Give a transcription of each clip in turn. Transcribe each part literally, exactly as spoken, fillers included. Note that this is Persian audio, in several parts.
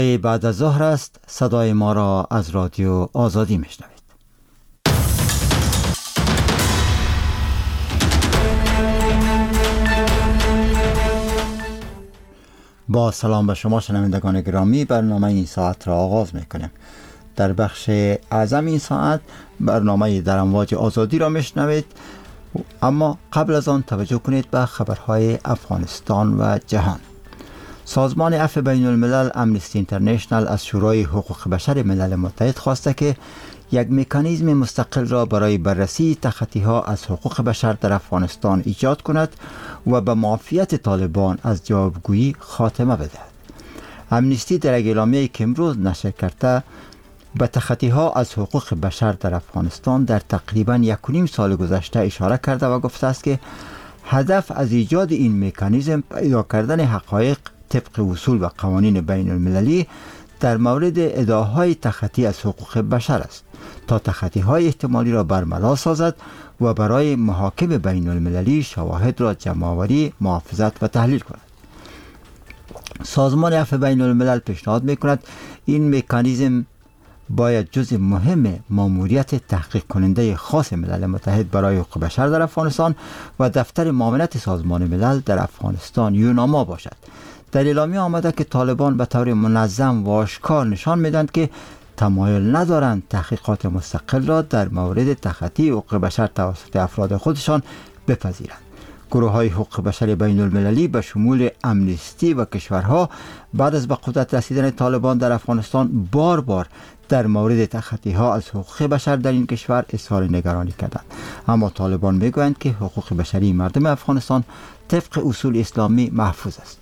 بعد از ظهر است. صدای ما را از رادیو آزادی میشنوید. با سلام به شما شنوندگان گرامی، برنامه این ساعت را آغاز میکنیم. در بخش اعظم این ساعت برنامه در امواج آزادی را میشنوید، اما قبل از آن توجه کنید به خبرهای افغانستان و جهان. سازمان عفو بین الملل امنستی اینترنشنال از شورای حقوق بشر ملل متحد خواسته که یک مکانیزم مستقل را برای بررسی تخطی‌ها از حقوق بشر در افغانستان ایجاد کند و به معافیت طالبان از جوابگویی خاتمه بدهد. امنستی در یک اعلامیه‌ای که امروز نشر کرده به تخطی‌ها از حقوق بشر در افغانستان در تقریباً یک و نیم سال گذشته اشاره کرده و گفته است که هدف از ایجاد این مکانیزم پیدا کردن حقایق طبق اصول و قوانین بین المللی در مورد ادعاهای تخطی از حقوق بشر است تا تخطی‌های احتمالی را برملا سازد و برای محاکم بین المللی شواهد را جمع‌آوری، محافظت و تحلیل کند. سازمان عفو بین الملل پیشنهاد می‌کند این مکانیزم باید جزء مهم ماموریت تحقیق کننده خاص ملل متحد برای حقوق بشر در افغانستان و دفتر معاونت سازمان ملل در افغانستان یوناما باشد. در اعلامیه آمده که طالبان به طور منظم و آشکار نشان میدهند که تمایل ندارند تحقیقات مستقل را در مورد تخطی حقوق بشر توسط افراد خودشان بپذیرند. گروه های حقوق بشر بین المللی به شمول امنستی و کشورها بعد از به قدرت رسیدن طالبان در افغانستان بار بار در مورد تخطی ها از حقوق بشر در این کشور اظهار نگرانی کردند، اما طالبان میگویند که حقوق بشری مردم افغانستان طبق اصول اسلامی محفوظ است.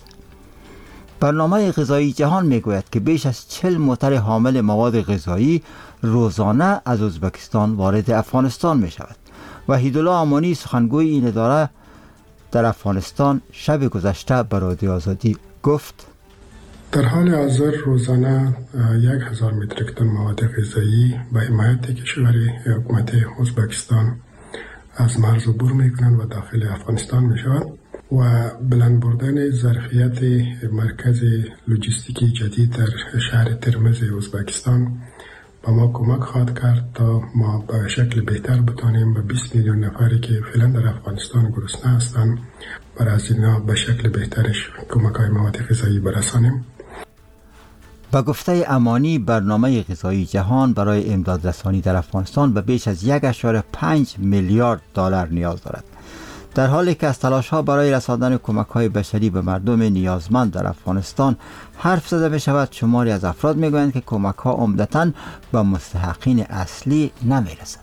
برنامه غذایی جهان میگوید که بیش از چهل موتر حامل مواد غذایی روزانه از ازبکستان وارد افغانستان می شود. وحیدالله امانی سخنگوی این اداره در افغانستان شب گذشته به رادیو آزادی گفت: در حال حاضر روزانه یک هزار متریک تن مواد غذایی به حمایت کشور حکومت ازبکستان از مرز عبور میکنند و داخل افغانستان می شود و بلند بردن ظرفیت مرکز لوجستیکی جدید در شهر ترمز ازبکستان به ما کمک خواهد کرد تا ما به شکل بهتر بتانیم به بیست میلیون نفری که فعلا در افغانستان گرسنه هستند برای از اینا به شکل بهترش کمک های مواد غذایی برسانیم. با گفته امانی برنامه غذایی جهان برای امداد رسانی در افغانستان به بیش از یک و پنج میلیارد دلار نیاز دارد. در حالی که از تلاش‌ها برای رساندن کمک‌های بشری به مردم نیازمند در افغانستان حرف زده بشود، شماری از افراد می‌گویند که کمک‌ها عمدتاً به مستحقین اصلی نمی‌رسند.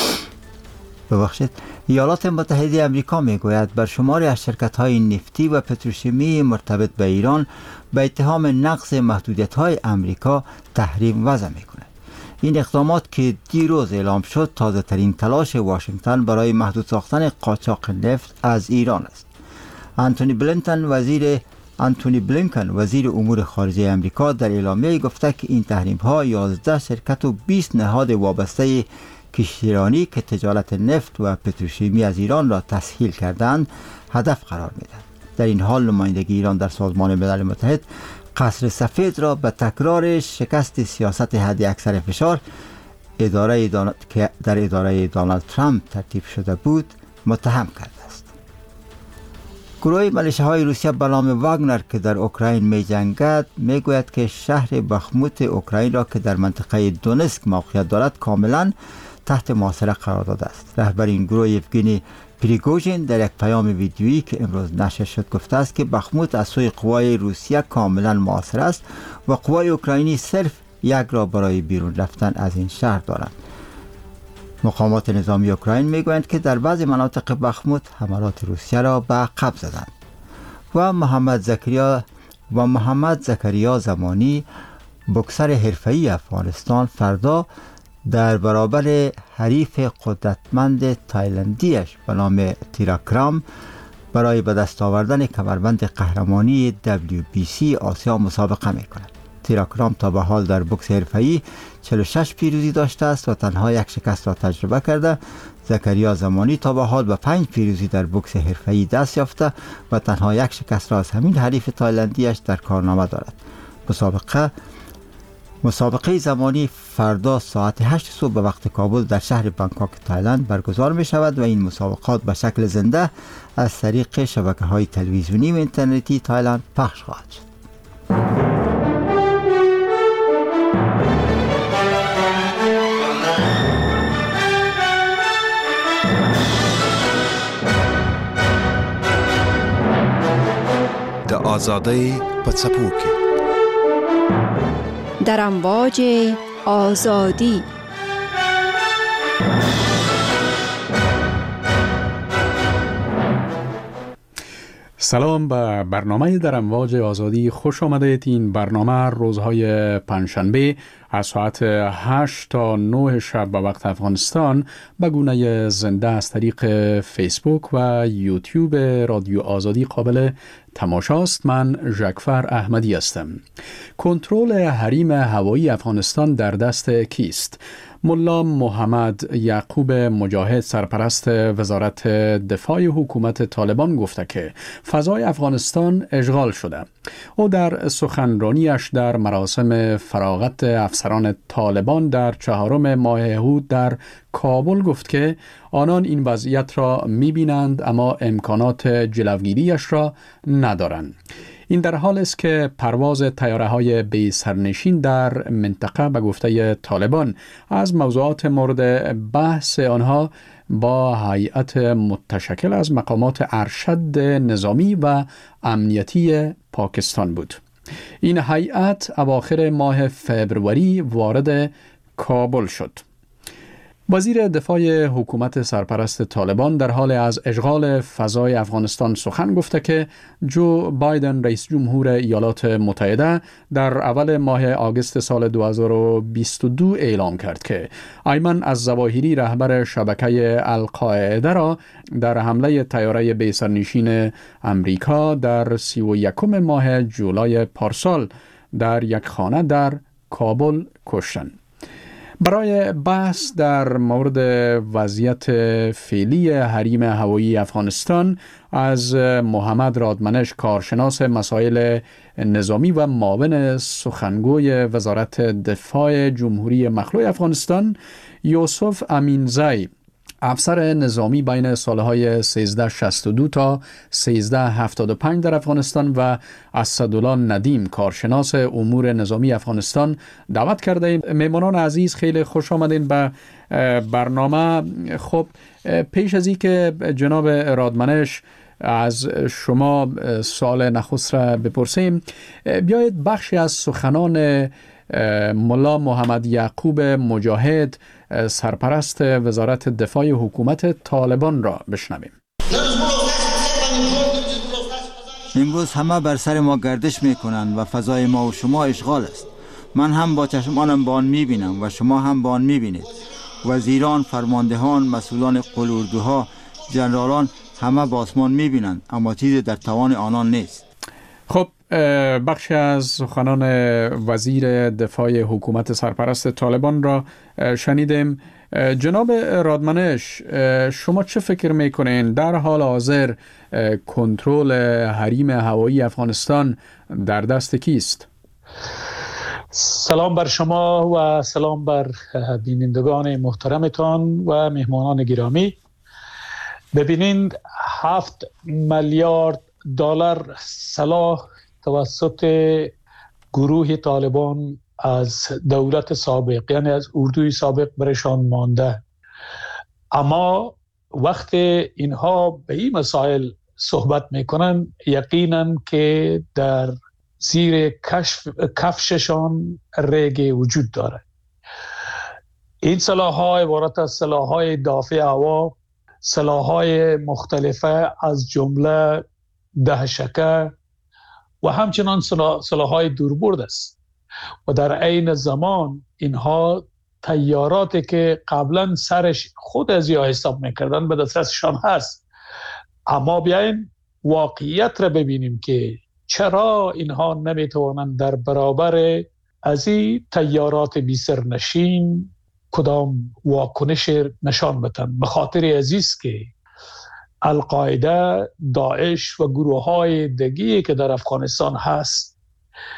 ببخشید، ایالات متحده آمریکا می‌گوید بر شماری از شرکت‌های نفتی و پتروشیمی مرتبط به ایران به اتهام نقض محدودیت‌های آمریکا تحریم وضع می‌کند. این اقدامات که دیروز اعلام شد تازه ترین تلاش واشنگتن برای محدود ساختن قاچاق نفت از ایران است. آنتونی بلینکن وزیر آنتونی بلینکن وزیر امور خارجه آمریکا در اعلامیه گفته که این تحریم‌ها یازده شرکت و بیست نهاد وابسته کشتیرانی که تجارت نفت و پتروشیمی از ایران را تسهیل کردند هدف قرار می‌دهد. در این حال نمایندگی ایران در سازمان ملل متحد قصر سفید را به تکرار شکست سیاست حد اکثر فشار اداره دان... که در اداره دونالد ترامپ ترتیب شده بود متهم کرده است. گروه ملیشه‌های روسیه به نام واگنر که در اوکراین می جنگد می گوید که شهر بخموت اوکراین را که در منطقه دونسک موقعیت دارد کاملا تحت محاصره قرار داده است. رهبر این گروه یفگنی پریگوژین در یک پیام ویدیویی که امروز نشر شد گفته است که بخموت از سوی قوای روسیه کاملا محاصره است و قوای اوکراینی صرف یک راه برای بیرون رفتن از این شهر دارند. مقامات نظامی اوکراین میگویند که در بعضی مناطق بخموت حملات روسیه را به عقب زدند. و محمد زکریا و محمد زکریا زمانی بوکسر حرفه‌ای افغانستان فردا در برابر حریف قدرتمند تایلندیش به نام تیراکرام برای به دست آوردن کمربند قهرمانی دبلیو بی سی آسیا مسابقه می‌کند. تیراکرام تا به حال در بوکس حرفه‌ای چهل و شش پیروزی داشته است و تنها یک شکست را تجربه کرده. زکریا زمانی تا به حال به پنج پیروزی در بوکس حرفه‌ای دست یافته و تنها یک شکست را از همین حریف تایلندیش در کارنامه دارد. مسابقه مسابقه زمانی فردا ساعت هشت صبح به وقت کابل در شهر بانکوک تایلند برگزار می شود و این مسابقات به شکل زنده از طریق شبکه‌های تلویزیونی و اینترنتی تایلند پخش خواهد شد. د آزادی په څپو کې در امواج آزادی. سلام به برنامه در امواج آزادی خوش آمدید. این برنامه روزهای پنجشنبه از ساعت هشت تا نه شب به وقت افغانستان به گونه زنده از طریق فیسبوک و یوتیوب رادیو آزادی قابل تماشاست. من ژکفر احمدی هستم. کنترل حریم هوایی افغانستان در دست کیست؟ ملا محمد یعقوب مجاهد سرپرست وزارت دفاع حکومت طالبان گفته که فضای افغانستان اشغال شده. او در سخنرانیش در مراسم فراغت افسران طالبان در چهارم ماه هود در کابل گفت که آنان این وضعیت را می‌بینند اما امکانات جلوگیریش را ندارند. این در حال است که پرواز طیاره‌های بی سرنشین در منطقه به گفته طالبان از موضوعات مورد بحث آنها با هیئت متشکل از مقامات ارشد نظامی و امنیتی پاکستان بود. این هیئت اواخر ماه فبروری وارد کابل شد. وزیر دفاع حکومت سرپرست طالبان در حال از اشغال فضای افغانستان سخن گفته که جو بایدن رئیس جمهور ایالات متحده در اول ماه آگوست سال دو هزار و بیست و دو اعلام کرد که ایمن الظواهری رهبر شبکه القاعده را در حمله طیاره بی سرنشین امریکا در سی و یکم ماه جولای پارسال در یک خانه در کابل کشتند. برای بحث در مورد وضعیت فعلی حریم هوایی افغانستان از محمد رادمنش کارشناس مسائل نظامی و معاون سخنگوی وزارت دفاع جمهوری مخلوع افغانستان یوسف امینزی افسر نظامی بین سالهای سیزده شصت و دو تا سیزده هفتاد و پنج در افغانستان و اسدالله ندیم کارشناس امور نظامی افغانستان دعوت کرده ایم. میمانان عزیز خیلی خوش آمدین به برنامه. خب پیش از این که جناب رادمنش از شما سوال نخست را بپرسیم، بیایید بخشی از سخنان ملا محمد یعقوب مجاهد سرپرست وزارت دفاع حکومت طالبان را بشنویم. امروز همه بر سر ما گردش میکنند و فضای ما و شما اشغال است. من هم با چشمانم با آن میبینم و شما هم با آن میبینید. وزیران، فرماندهان، مسئولان قلوردوها، جنرالان همه با آسمان میبینند اما چیزی در توان آنان نیست. خب بخش از سخنان وزیر دفاع حکومت سرپرست طالبان را شنیدیم. جناب رادمنش، شما چه فکر میکنین در حال حاضر کنترل حریم هوایی افغانستان در دست کیست؟ سلام بر شما و سلام بر بینندگان محترمتان و مهمانان گرامی. ببینید، هفت میلیارد دلار سلاح توسط گروه طالبان از دولت سابق، یعنی از اردوی سابق، برشان مانده. اما وقت اینها به این مسائل صحبت میکنن، یقینا که در زیر کشف کفششان ریگ وجود داره. این سلاح‌ها عبارت از سلاح‌های دافع هوا، سلاح‌های مختلفه از جمله دهشکه و همچنان سلاح‌های دوربرد است. و در عین زمان اینها طیاراتی که قبلا سرش خود از یا حساب میکردن به دسترسشان هست. اما بیاین واقعیت را ببینیم که چرا اینها نمیتوانند در برابر از این طیارات بی سرنشین کدام واکنش نشان بدن. به خاطر عزیز که القاعده، داعش و گروه های دیگری که در افغانستان هست،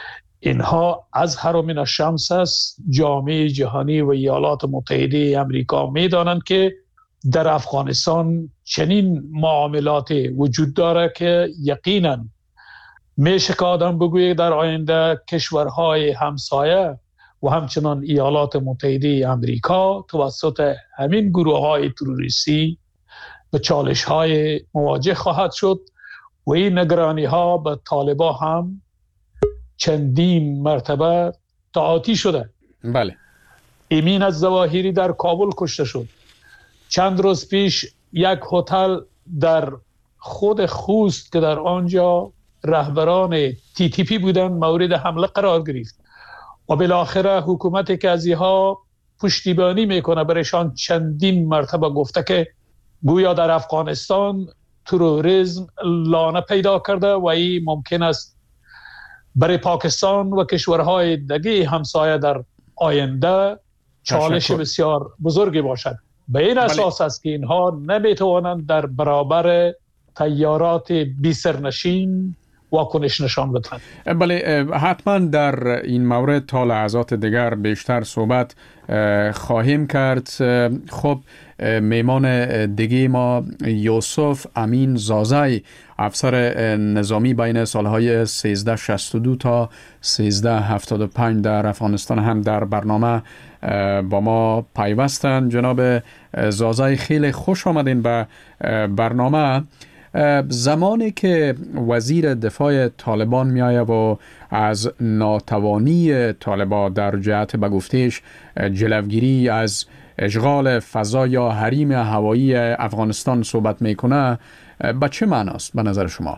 اینها از من الشمس است. جامعه جهانی و ایالات متحده امریکا میدانند که در افغانستان چنین معاملات وجود داره که یقینا میشه که آدم بگوید در آینده کشورهای همسایه و همچنان ایالات متحده امریکا توسط همین گروه های تروریستی به چالش های مواجه خواهد شد و این نگرانی ها به طالبا هم چندین مرتبه تعاطی شده. بله. امین الظواهری در کابل کشته شد. چند روز پیش یک هتل در خود خوست که در آنجا رهبران تی تی پی بودند مورد حمله قرار گرفت و بالاخره حکومتی که از اینها پشتیبانی میکنه برایشان چندین مرتبه گفته که گویا در افغانستان تروریسم لانه پیدا کرده و این ممکن است برای پاکستان و کشورهای دیگه همسایه در آینده چالش بسیار بزرگی باشد. به این اساس است که اینها نمیتوانند در برابر تیارات بی سرنشین واکنش نشان بدهند. بله، حتما در این مورد تا لحظات دیگر بیشتر صحبت خواهیم کرد. خب میمان دیگه ما یوسف امین زازای، افسر نظامی بین سالهای سیزده شصت و دو تا سیزده هفتاد و پنج در افغانستان هم در برنامه با ما پیوستند. جناب زازای خیلی خوش آمدین به برنامه. زمانی که وزیر دفاع طالبان می آید و از ناتوانی طالبان در جهت به گفتهش جلوگیری از اشغال فضا یا حریم هوایی افغانستان صحبت میکنه، به چه معناست به نظر شما؟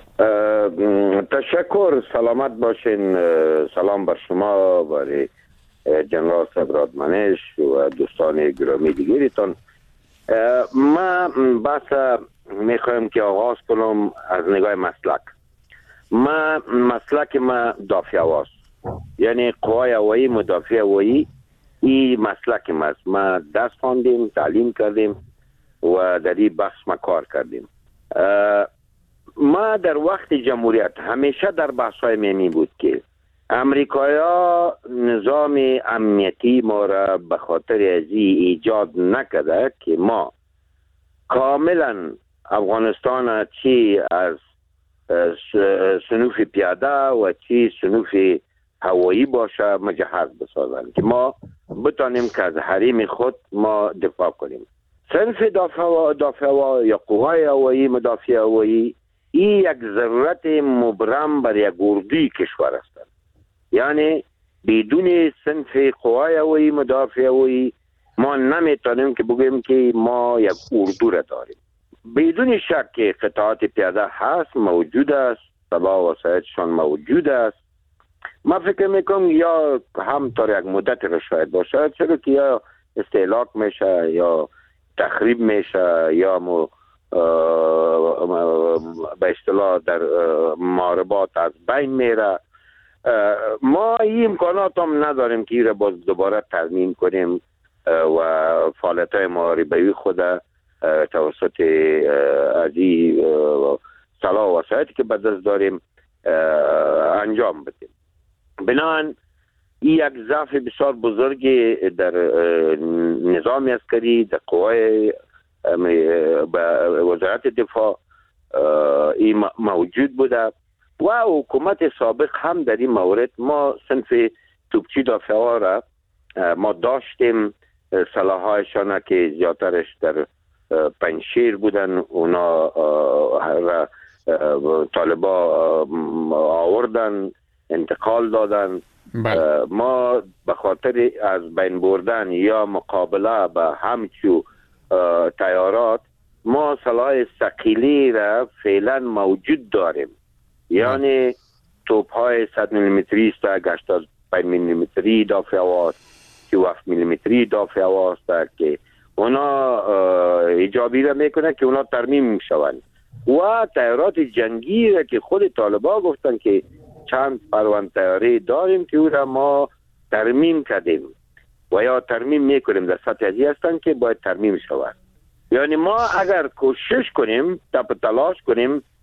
تشکر، سلامت باشین. سلام بر شما، برای جنرال سبرادمنش و دوستان گرامی دیگریتان. ما بحث میخوایم که آغاز کنم از نگاه مسلک. ما مسلک ما دافع هواست، یعنی قوای هوایی، مدافع هوایی، این مسلک ما است. ما دست خواندیم، تعلیم کردیم و در این بحث ما کار کردیم. ما در وقت جمهوریت همیشه در بحث های میمی بود که امریکایا نظام امنیتی ما را به خاطر ازی ایجاد نکرده که ما کاملا افغانستان چی از صنوف پیاده و چی صنوف هوایی باشه مجهز بسازن که ما بتانیم که از حریم خود ما دفاع کنیم. صنف دافع دافع یا قوای هوایی، مدافع هوایی، این یک ضرورت مبرم بر یک اردوی کشور هستند. یعنی بدون صنف قوای هوایی، مدافع هوایی ما نمیتونیم که بگیم که ما یک اردو را داریم. بدون شک که قطعات پیاده هست، موجود است، سلاح و وسایلشان موجود است. ما فکر میکنم یا هم تا یک مدت را شاید باشه، چرا که یا استهلاک میشه یا تخریب میشه یا مو به اصطلاح در محاربات از بین میره. ما این امکانات هم نداریم که این را باز دوباره ترمیم کنیم و فعالیت های محاربه‌ای خود توسط از این سلاح و وسایلی که به دست داریم انجام بدیم. بنابراین این یک ضعف بسیار بزرگی در نظام عسکری، در قوای وزارت دفاع این موجود بوده و حکومت سابق هم در این مورد ما صنف توپچی دافع ها را ما داشتیم. سلاح‌هایشان که زیادترش در پنجشیر بودن، اونا را طالبا آوردن، انتقال دادن. بله. ما به خاطر از بین بردن یا مقابله به همچو تیارات ما سلاح ثقیلی را فعلا موجود داریم. یعنی توپ های صد میلیمتری است، هشتاد و پنج میلیمتری دافع هواست، سی و هفت میلیمتری دافع هواست که اونا ایجابی را میکنه که اونا ترمیم میشوند. و تیارات جنگی را که خود طالبا گفتن که چند پرواز طیاره داریم که او را ما ترمیم کردیم و یا ترمیم میکنیم، در سطح ازی هستن که باید ترمیم شود. یعنی ما اگر کوشش کنیم، تپ تلاش کنیم،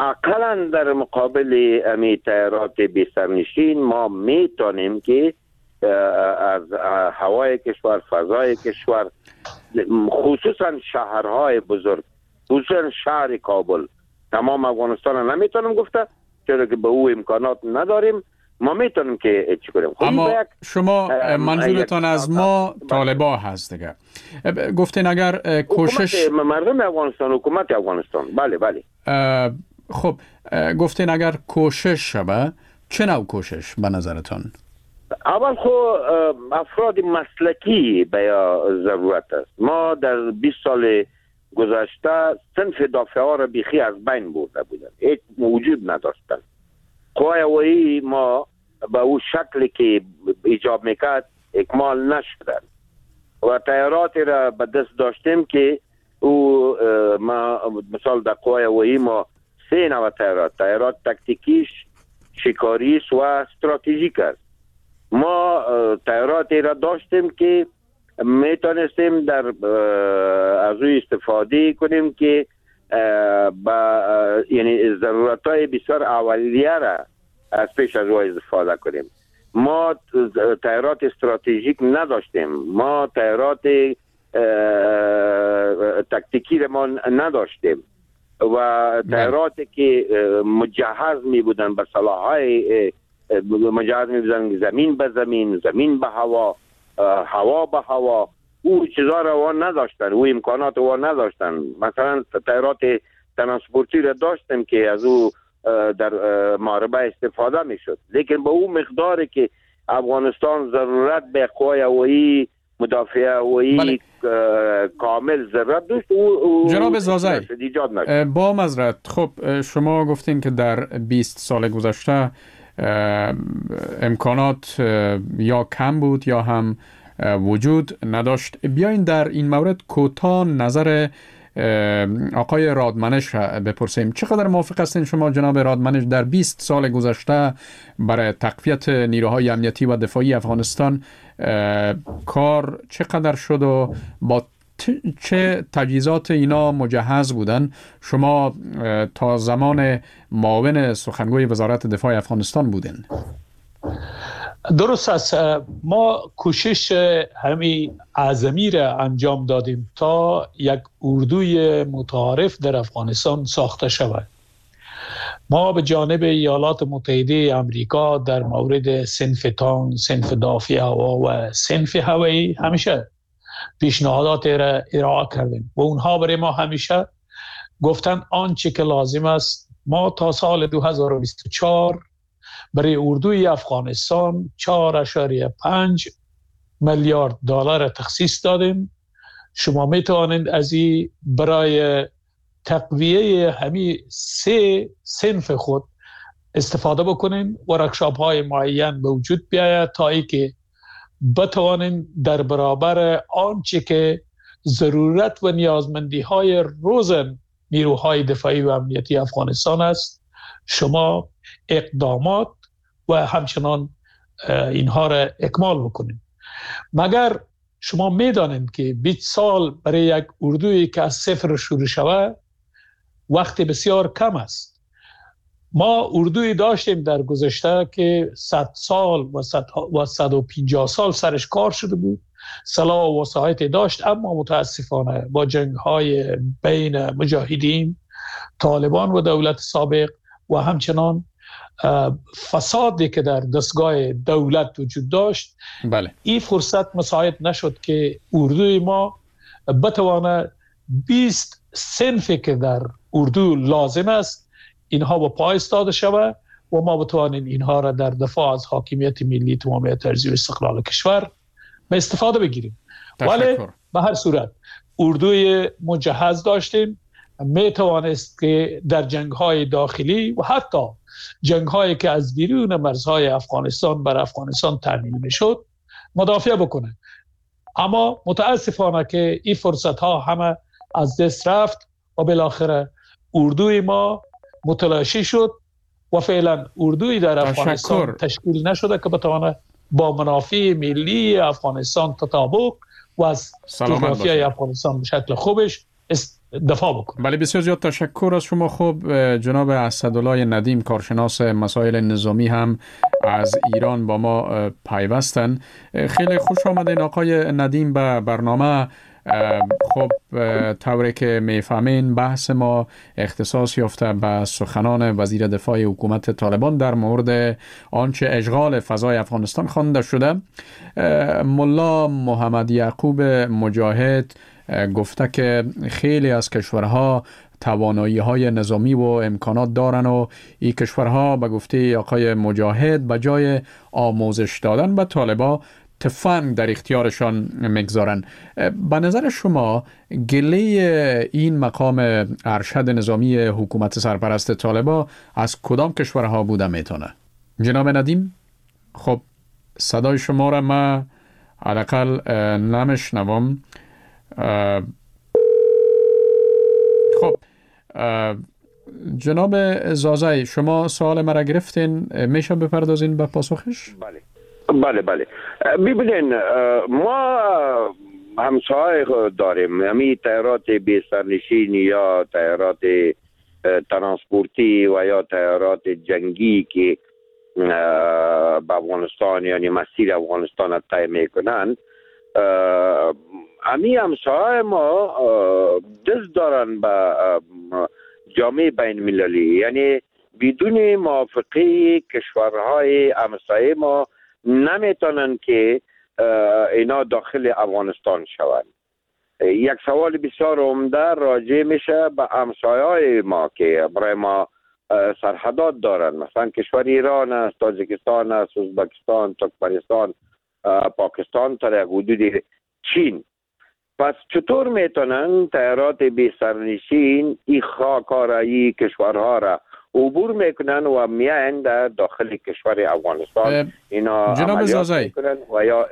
اقلا در مقابل امی تیارات بی سرنشین ما میتونیم که از هوای کشور، فضای کشور، خصوصا شهرهای بزرگ، خصوصا شهر کابل، تمام افغانستان نمیتونم گفته چرا که به او امکانات نداریم، ما میتونیم که چی کنیم. اما شما منظورتان از ما طالبا هست دیگه. گفتین اگر کوشش مردم افغانستان، حکومت افغانستان، بله بله. خب گفتین اگر کوشش شبه، چه نوع کوشش به نظرتان؟ اول خو افراد مسلکی به ضرورت است. ما در بیست سال گذشته صنف دافعه ها را بیخی از بین برده بودن، هیچ موجود نداشتن. قوای هوایی ما به او شکلی که ایجاب میکرد اکمال نشدن و تیاراتی را به دست داشتیم که او ما مثال در قوای هوایی ما سه نوع تیارات، تیارات تکتیکیش، شکاریش و استراتژیک است. ما تیاراتی را داشتیم که میتونستیم در از او استفاده کنیم که با یعنی ضرورت‌های بسیار اولیه را از پیش از او استفاده کنیم. ما تیارات استراتژیک نداشتیم، ما تیارات تکتیکی را ما نداشتیم و تیاراتی که مجهز می بودن به سلاح‌های مجهز می بودن زمین به زمین، زمین به هوا، هوا به هوا، او چیزا رو نداشتن، او امکانات رو نداشتن. مثلا تیارات ترانسپورتی را داشتیم که از او در محاربه استفاده می شد، لیکن به او مقداری که افغانستان ضرورت به قوای هوایی، مدافع هوایی کامل ضرورت داشت، او جناب زازی با معذرت، خب شما گفتین که در بیست سال گذشته امکانات یا کم بود یا هم وجود نداشت. بیاین در این مورد کوتاه نظر آقای رادمنش بپرسیم. چقدر موافق هستین شما جناب رادمنش در بیست سال گذشته برای تقویت نیروهای امنیتی و دفاعی افغانستان کار چقدر شد و با چه تجهیزات اینا مجهز بودن؟ شما تا زمان معاون سخنگوی وزارت دفاع افغانستان بودین. درست است. ما کوشش همی اعظمی را انجام دادیم تا یک اردوی متعارف در افغانستان ساخته شود. ما به جانب ایالات متحده امریکا در مورد صنف تانک، صنف دافع هوا و صنف هوایی همیشه پیشنهادات را ارائه کردیم و اونها برای ما همیشه گفتن آنچه که لازم است. ما تا سال دو هزار و بیست و چهار برای اردوی افغانستان چهار اشاریه پنج میلیارد دلار تخصیص دادیم. شما می توانید از این برای تقویه همین سه صنف خود استفاده بکنین. ورکشاپ های معین به وجود بیاید تا ای که بتوانین در برابر آنچه که ضرورت و نیازمندی های روز نیروهای دفاعی و امنیتی افغانستان است شما اقدامات و همچنان اینها را اکمال بکنید. مگر شما میدانید که بیست سال برای یک اردویی که از صفر شروع شود وقت بسیار کم است. ما اردوی داشتیم در گذشته که صد سال و صد و صد و پنجاه سال سرش کار شده بود، سلاح و وسایط داشت، اما متاسفانه با جنگ‌های بین مجاهدین، طالبان و دولت سابق و همچنان فسادی که در دستگاه دولت وجود داشت، بله. این فرصت مساعد نشد که اردوی ما بتواند بیست صنفی که در اردو لازم است اینها با پای استاده شود و ما بتوانیم اینها را در دفاع از حاکمیت ملی، تمامیت ارضی و استقلال کشور به استفاده بگیریم. ولی به هر صورت اردوی مجهز داشتیم، می توانست که در جنگ‌های داخلی و حتی جنگ‌هایی که از بیرون مرزهای افغانستان بر افغانستان تامین می‌شد مدافع بکنه. اما متاسفانه که این فرصت‌ها همه از دست رفت و بالاخره اردوی ما متلاشی شد و فعلا اردوی در افغانستان تشکیل نشده که بتواند با منافع ملی افغانستان تطابق و از جغرافیای افغانستان به شکل خوبش دفاع بکنیم. بله، بسیار زیاد تشکر از شما. خب جناب اسدالله ندیم، کارشناس مسائل نظامی، هم از ایران با ما پیوستن. خیلی خوش آمدین آقای ندیم به برنامه. خب طوری که میفهمین بحث ما اختصاص یافته به سخنان وزیر دفاع حکومت طالبان در مورد آنچه اشغال فضای افغانستان خوانده شده. ملا محمد یعقوب مجاهد گفته که خیلی از کشورها توانایی های نظامی و امکانات دارن و این کشورها به گفته آقای مجاهد به جای آموزش دادن به طالبا تفنگ در اختیارشان میگذارن. به نظر شما گله این مقام ارشد نظامی حکومت سرپرست طالبا از کدام کشورها بوده میتونه؟ جناب ندیم، خب صدای شما را ما حداقل نمیشنوم. خب جناب زازای، شما سوال مرا گرفتین، میشه بپردازین به پاسخش؟ بله بله بله ببینین، ما همسایه داریم، همین طیارات بی سرنشین یا طیارات ترانسپورتی و یا طیارات جنگی که به افغانستان یعنی مسیر افغانستان طی میکنند. همین همسایه ما دست دارن به جامعه بین المللی، یعنی بدون موافقه کشورهای همسایه ما نمیتونن که اینا داخل افغانستان شوند. یک سوال بسیار عمده راجع میشه به همسایه‌های ما که برای ما سرحدات دارن، مثلا کشور ایران است، تاجیکستان است، ازبکستان، ترکمنستان، پاکستان تا یک حدود چین. پس چطور میتونن طیارات بی سرنشین این خاکارایی کشورها را عبور میکنن و میاین در داخل کشور افغانستان؟ اینا جناب زازای و یا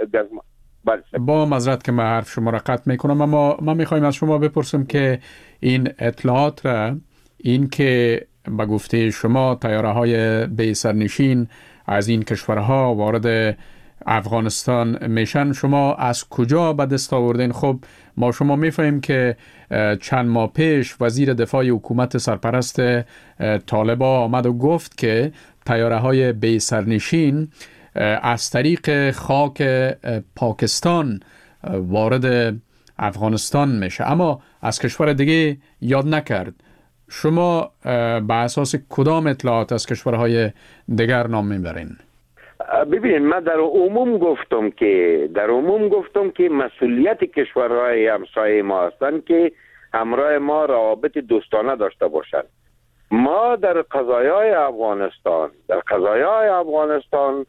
با معذرت که من حرف شما را قطع میکنم، اما من میخوایم از شما بپرسم که این اطلاعات را، این که به گفته شما طیاره های بی سرنشین از این کشورها وارد افغانستان میشن، شما از کجا به دست آوردین؟ خب ما شما میفهمیم که چند ماه پیش وزیر دفاع حکومت سرپرست طالبا آمد و گفت که طیاره های بی سرنشین از طریق خاک پاکستان وارد افغانستان میشه، اما از کشور دیگه یاد نکرد. شما به اساس کدام اطلاعات از کشورهای دیگر نام میبرین؟ ببینید، من در عموم گفتم که در عموم گفتم که مسئولیت کشورهای همسایه ما هستند که همراه ما روابط دوستانه داشته باشند. ما در قضایای افغانستان در قضایای افغانستان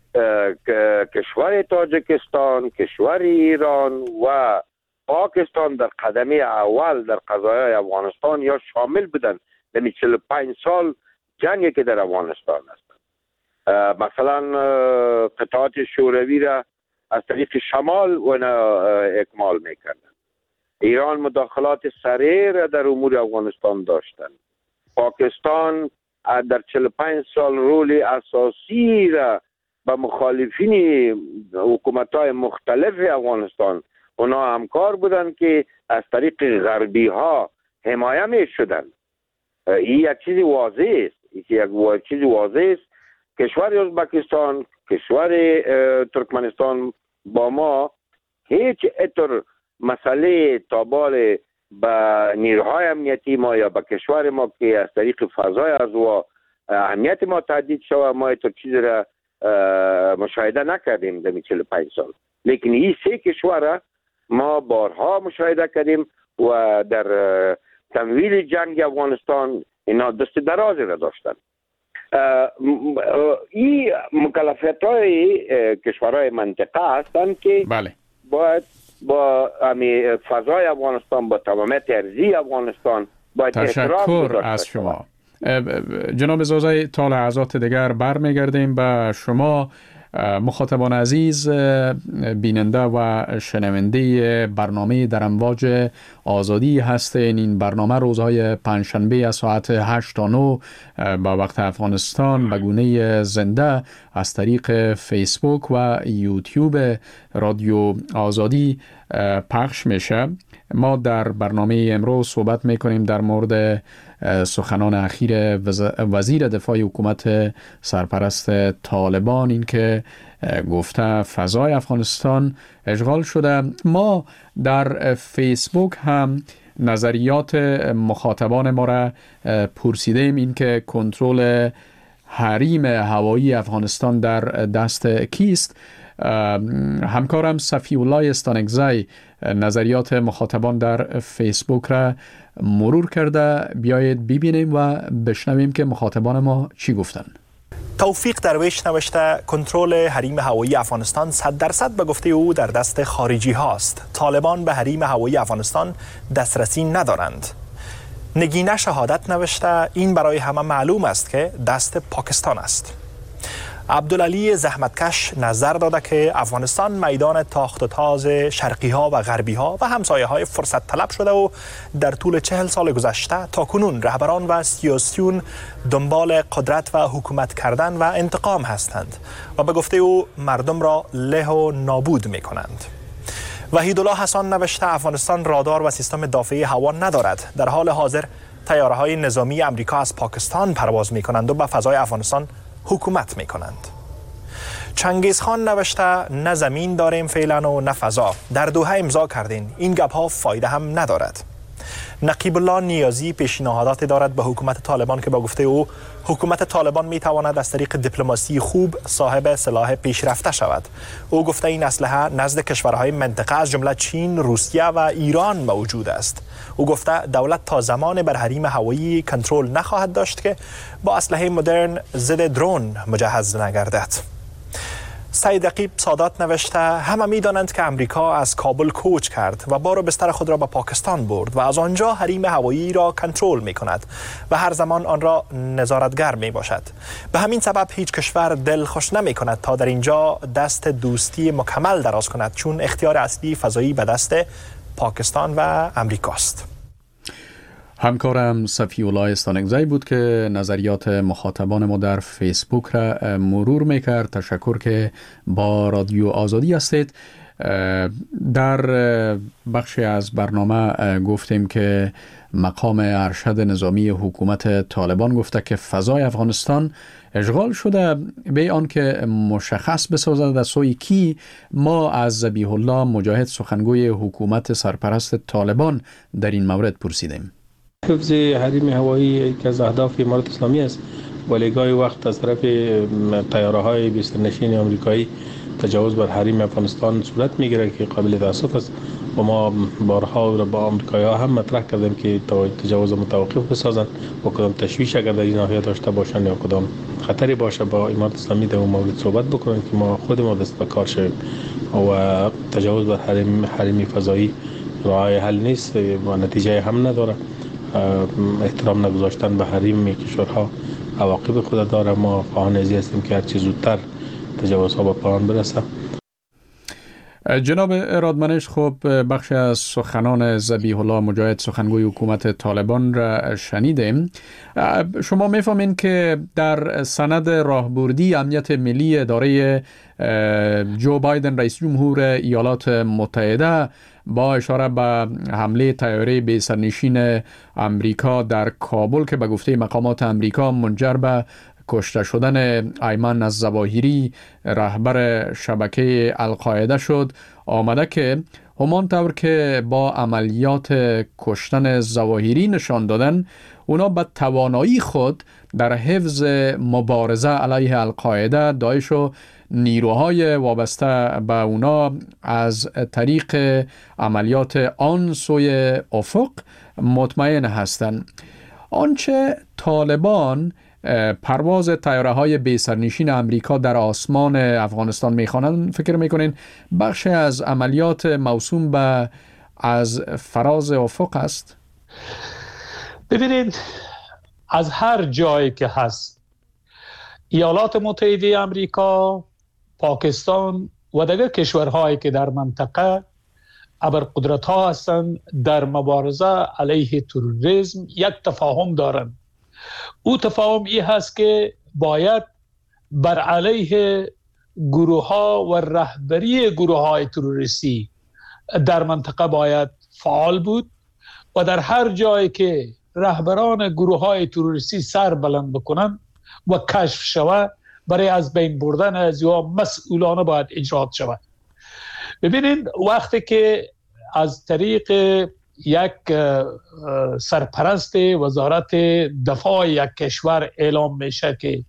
کشور تاجیکستان، کشور ایران و پاکستان در قدمی اول در قضایای افغانستان یا شامل بودند. یعنی چهل و پنج سال جنگی که در افغانستان است. مثلا قطعات شوروی را از طریق شمال و اکمال میکردن. ایران مداخلات سریع را در امور افغانستان داشتن. پاکستان در چهل و پنج سال رول اساسی را به مخالفین حکومت‌های مختلف افغانستان اونا همکار بودند که از طریق غربی ها حمایه می شدن. این یک چیز واضح است. یک چیز واضح است. کشور ازبکستان، کشور ترکمنستان با ما هیچ اطر مسئله تابال به نیروهای امنیتی ما یا به کشور ما که از طریق فضای از و اهمیت ما تهدید شود، ما اطر چیز را مشاهده نکردیم در چهل و پنج سال. لیکن این سه کشور ما بارها مشاهده کردیم و در تمویل جنگ افغانستان اینا دست دراز را داشتن. این مکلفیت های کشورهای منطقه هستند که بله. باید با امی فضای افغانستان، با تمامیت ارضی افغانستان باید تشکر از شما. جناب زازای، تا لحظات دیگر برمیگردیم به شما. مخاطبان عزیز، بیننده و شنونده برنامه در امواج آزادی هستین. این برنامه روزهای پنجشنبه از ساعت هشت تا نه با وقت افغانستان به گونه زنده از طریق فیسبوک و یوتیوب رادیو آزادی پخش میشه. ما در برنامه امروز صحبت میکنیم در مورد سخنان اخیر وزیر دفاع حکومت سرپرست طالبان، این که گفته فضای افغانستان اشغال شده. ما در فیسبوک هم نظریات مخاطبان ما را پرسیدیم، این که کنترل حریم هوایی افغانستان در دست کیست. همکارم صفی الله استانکزی نظریات مخاطبان در فیسبوک را مرور کرده. بیایید ببینیم و بشنویم که مخاطبان ما چی گفتن. توفیق درویش نوشته کنترل حریم هوایی افغانستان صد درصد به گفته او در دست خارجی هاست. طالبان به حریم هوایی افغانستان دسترسی ندارند. نگینه شهادت نوشته این برای همه معلوم است که دست پاکستان است. عبدالعلی زحمتکش نظر داده که افغانستان میدان تاخت و تاز شرقی ها و غربی ها و همسایه های فرصت طلب شده و در طول چهل سال گذشته تا کنون رهبران و سیاسیون دنبال قدرت و حکومت کردن و انتقام هستند و به گفته او مردم را له و نابود می کنند. وحیدالله حسان نوشته افغانستان رادار و سیستم دافعی هوا ندارد. در حال حاضر طیاره های نظامی امریکا از پاکستان پرواز می کنند و به فضای افغانستان حکومت می کنند. چنگیز خان نوشته نه زمین داریم فعلا و نه فضا. در دوحه امضا کردین. این گپ ها فایده هم ندارد. نقیب الله نیازی پیشنهادات دارد به حکومت طالبان که با گفته او حکومت طالبان می تواند از طریق دیپلماسی خوب صاحب سلاح پیشرفته شود. او گفته این اسلحه نزد کشورهای منطقه از جمله چین، روسیه و ایران موجود است. او گفته دولت تا زمان بر حریم هوایی کنترل نخواهد داشت که با اسلحه مدرن ضد درون مجهز نگردد. سید عقیب سادات نوشته همه می دانند که امریکا از کابل کوچ کرد و بار و بستر خود را به پاکستان برد و از آنجا حریم هوایی را کنترل می کند و هر زمان آن را نظارتگر می باشد. به همین سبب هیچ کشور دل خوش نمی کند تا در اینجا دست دوستی مکمل دراز کند، چون اختیار اصلی فضایی به دست پاکستان و امریکاست. همکارم صفی الله استانکزی بود که نظریات مخاطبان ما در فیسبوک را مرور میکرد. تشکر که با رادیو آزادی هستید. در بخشی از برنامه گفتیم که مقام ارشد نظامی حکومت طالبان گفته که فضای افغانستان اشغال شده. به آن که مشخص بسازد از سوی کی، ما از ذبیح الله مجاهد سخنگوی حکومت سرپرست طالبان در این مورد پرسیدیم. حفظ حریم هوایی یک از اهداف امارت اسلامی است، ولی گاهی وقت از طرف طیاره‌های بسترنشین آمریکایی تجاوز بر حریم افغانستان صورت میگیره که قابل تأسف است و ما بارها را با آمریکایی‌ها هم مطرح کردیم که تجاوز متوقف بسازند و کدام تشویش اگر در این ناحیه داشته باشند یا کدام خطری باشه با امارت اسلامی در اون مورد صحبت بکنند که ما خود ما دست به کار شویم و تجاوز بر حریم حریم فضایی راه حل نیست و نتیجه هم نداره. احترام نگذاشتن به حریم کشورها عواقب خود داره. ما خواهان ازی هستیم که هرچی زودتر تجاوزها به پایان برسه. جناب رادمنش، خب بخش از سخنان ذبیح الله مجاهد سخنگوی حکومت طالبان را شنیدیم. شما میفهمین که در سند راهبردی امنیت ملی اداره جو بایدن رئیس جمهور ایالات متحده با اشاره به حمله طیاره بی سرنشین امریکا در کابل که به گفته مقامات امریکا منجر به کشته شدن ایمن الظواهری رهبر شبکه القاعده شد، آمده که همان طور که با عملیات کشتن ظواهری نشان دادن، اونا به توانایی خود در حفظ مبارزه علیه القاعده، داعش و نیروهای وابسته به اونا از طریق عملیات آن سوی افق مطمئن هستند. آنچه طالبان پرواز طیاره های بی سرنشین امریکا در آسمان افغانستان میخوانند، فکر میکنین بخش از عملیات موسوم به از فراز افق است؟ ببینید، از هر جایی که هست ایالات متحده امریکا، پاکستان و دیگر کشورهایی که در منطقه ابرقدرت ها هستند در مبارزه علیه تروریسم یک تفاهم دارند. او تفاهم ای هست که باید بر علیه گروه ها و رهبری گروه های تروریستی در منطقه باید فعال بود و در هر جایی که رهبران گروه های تروریستی سر بلند بکنن و کشف شود برای از بین بردن از یا مسئولانه باید اجرات شود. ببینید وقتی که از طریق یک سرپرست وزارت دفاع یک کشور اعلام میشه که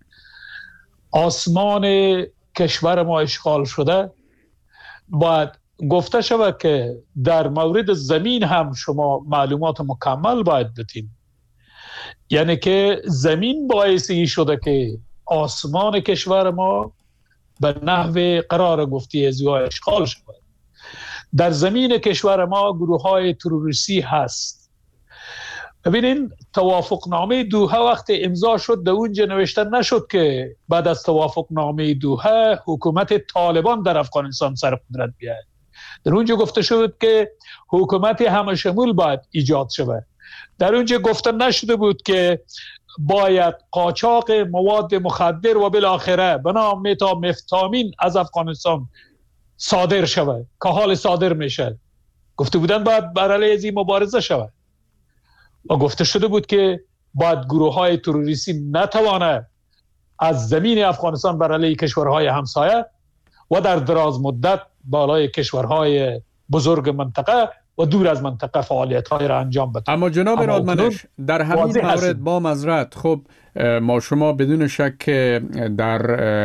آسمان کشور ما اشغال شده، باید گفته شود که در مورد زمین هم شما معلومات مکمل باید بدین. یعنی که زمین باعثی شده که آسمان کشور ما به نحو قرار گفتی از یا اشغال شود. در زمین کشور ما گروه های تروریستی هست. ببینین توافق نامه دوحه وقتی امضا شد در اونجا نوشته نشد که بعد از توافق نامه دوحه حکومت طالبان در افغانستان سر قدرت بیاید. در اونجا گفته شد که حکومت همه شمول باید ایجاد شود. در اونجا گفته نشده بود که باید قاچاق مواد مخدر و بالاخره به نام متامفتامین از افغانستان صادر شود که حال صادر میشه. گفته بودن باید بر علیه از این مبارزه شود و گفته شده بود که باید گروه های تروریستی نتوانه از زمین افغانستان بر علیه کشورهای همسایه و در دراز مدت بالای کشورهای بزرگ منطقه و دور از منطقه فعالیت های را انجام بده. اما جناب رادمنش در همین مورد با معذرت، خب ما شما بدون شک در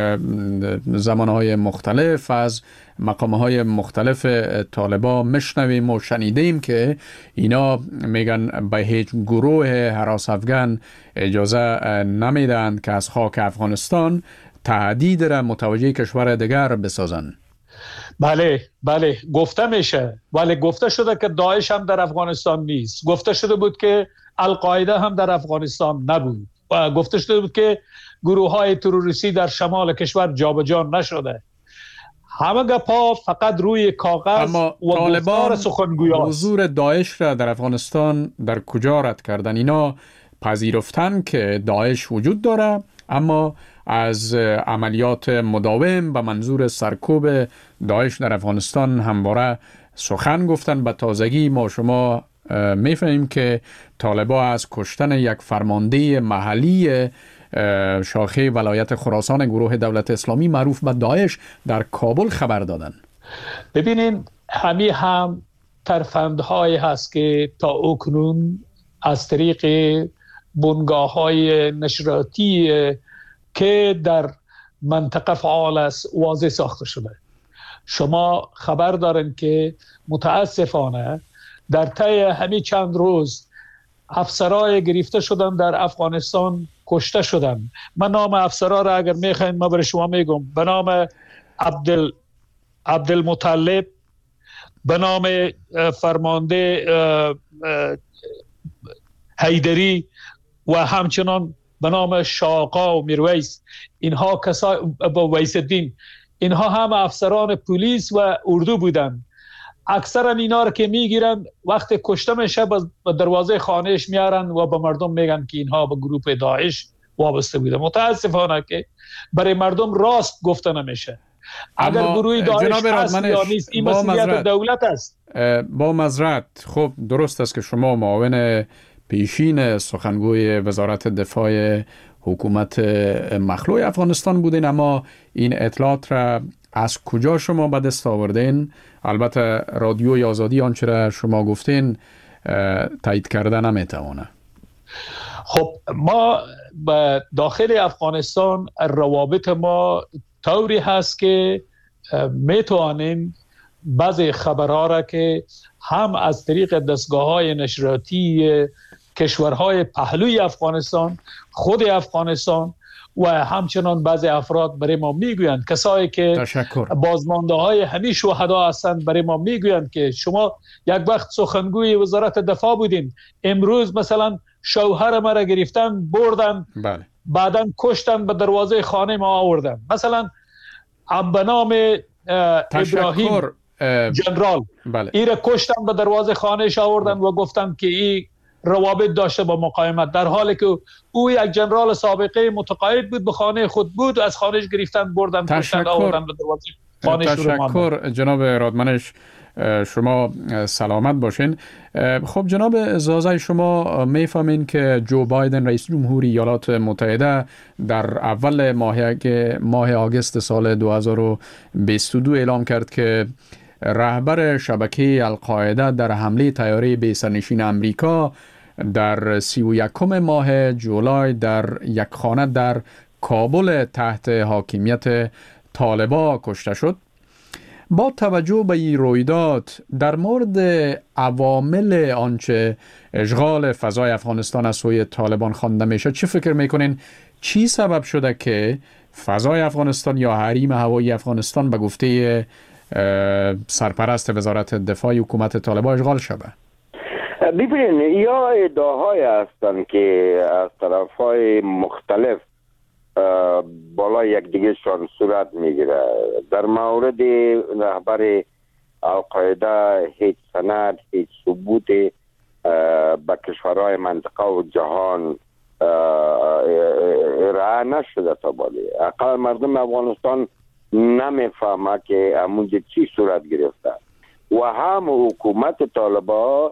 زمانهای مختلف از مقامهای مختلف طالبان مشنویم و شنیدیم که اینا میگن به هیچ گروه هراس افغان اجازه نمیدن که از خاک افغانستان تهدید را متوجه کشور دیگر بسازن. بله بله گفته میشه، ولی گفته شده که داعش هم در افغانستان نیست. گفته شده بود که القاعده هم در افغانستان نبود و گفته شده بود که گروه های تروریستی در شمال کشور جابجا نشده. همه گپا فقط روی کاغذ اما و گفتار سخنگویاست. حضور داعش را در افغانستان در کجا رد کردن؟ اینا پذیرفتن که داعش وجود داره، اما از عملیات مداوم به منظور سرکوب داعش در افغانستان همواره سخن گفتن. به تازگی ما شما میفهمیم که طالبان از کشتن یک فرمانده محلی شاخه ولایت خراسان گروه دولت اسلامی معروف به داعش در کابل خبر دادن. ببینین همی هم ترفندهایی هست که تا اکنون از طریق بنگاه های نشراتی که در منطقه فعال است واضح ساخته شده. شما خبر دارین که متاسفانه در طی همین چند روز افسرای گرفته شدن در افغانستان کشته شدن. من نام افسرا را اگر میخواین ما برای شما میگم. به نام عبدال عبدالمطلب، به نام فرمانده حیدری و همچنان به نام شاقا و میرویس، اینها کسای با ویس الدین، اینها هم افسران پلیس و اردو بودند. اکثرا اینا رو که میگیرن وقتی کشته میشه به دروازه خانهش میارن و به مردم میگن که اینها به گروه داعش وابسته بودن. متاسفانه که برای مردم راست گفته نمیشه. اگر گروه داعش هست یا نیست این مسئولیت دولت است. با معذرت، خب درست است که شما معاون پیشین سخنگوی وزارت دفاع حکومت مخلوع افغانستان بودین، اما این اطلاعات را از کجا شما به دست آوردین؟ البته رادیوی آزادی آنچه را شما گفتین تایید کرده نمیتوانه. خب ما به داخل افغانستان روابط ما طوری هست که میتوانیم بعضی خبرها را که هم از طریق دستگاه‌های نشراتی کشورهای پهلوی افغانستان، خود افغانستان و همچنان بعضی افراد برای ما میگویند، کسایی که بازمانده های همین شهدا هستند برای ما میگویند که شما یک وقت سخنگوی وزارت دفاع بودین، امروز مثلا شوهر ما را گرفتن بردن، بله. بعدن کشتن به دروازه خانه ما آوردن. مثلا به نام ابراهیم جنرال بله. ای را کشتن، به دروازه خانهش آوردن و گفتن که ای روابط داشته با مقاومت، در حالی که او یک جنرال سابقه متقاعد بود، به خانه خود بود، از خانهش گرفتن بردن کشتن آوردن به دروازه خانهش. تشکر جناب رادمنش، شما سلامت باشین. خب جناب زازای، شما میفهمین که جو بایدن رئیس جمهوری ایالات متحده در اول ماه ماه آگوست سال دو هزار و بیست و دو اعلام کرد که رهبر شبکه القاعده در حمله طیاره بی سرنشین امریکا در سی و یکم ماه جولای در یک خانه در کابل تحت حاکمیت طالبان کشته شد. با توجه به این رویداد، در مورد عوامل آنچه اشغال فضای افغانستان از سوی طالبان خوانده میشه چه فکر میکنین؟ چی سبب شده که فضای افغانستان یا حریم هوایی افغانستان به گفته سرپرست وزارت دفاع حکومت طالبان اشغال شده؟ ببینید، یا ادعاهای هستند که از طرفهای مختلف بالا یک دیگه شان صورت میگیره. در مورد رهبر القاعده هیچ سند، هیچ ثبوت به کشورهای منطقه و جهان ارائه نشده تا بالی. اقل مردم افغانستان نمیفهمه که همونجا چی صورت گرفته و هم حکومت طالبان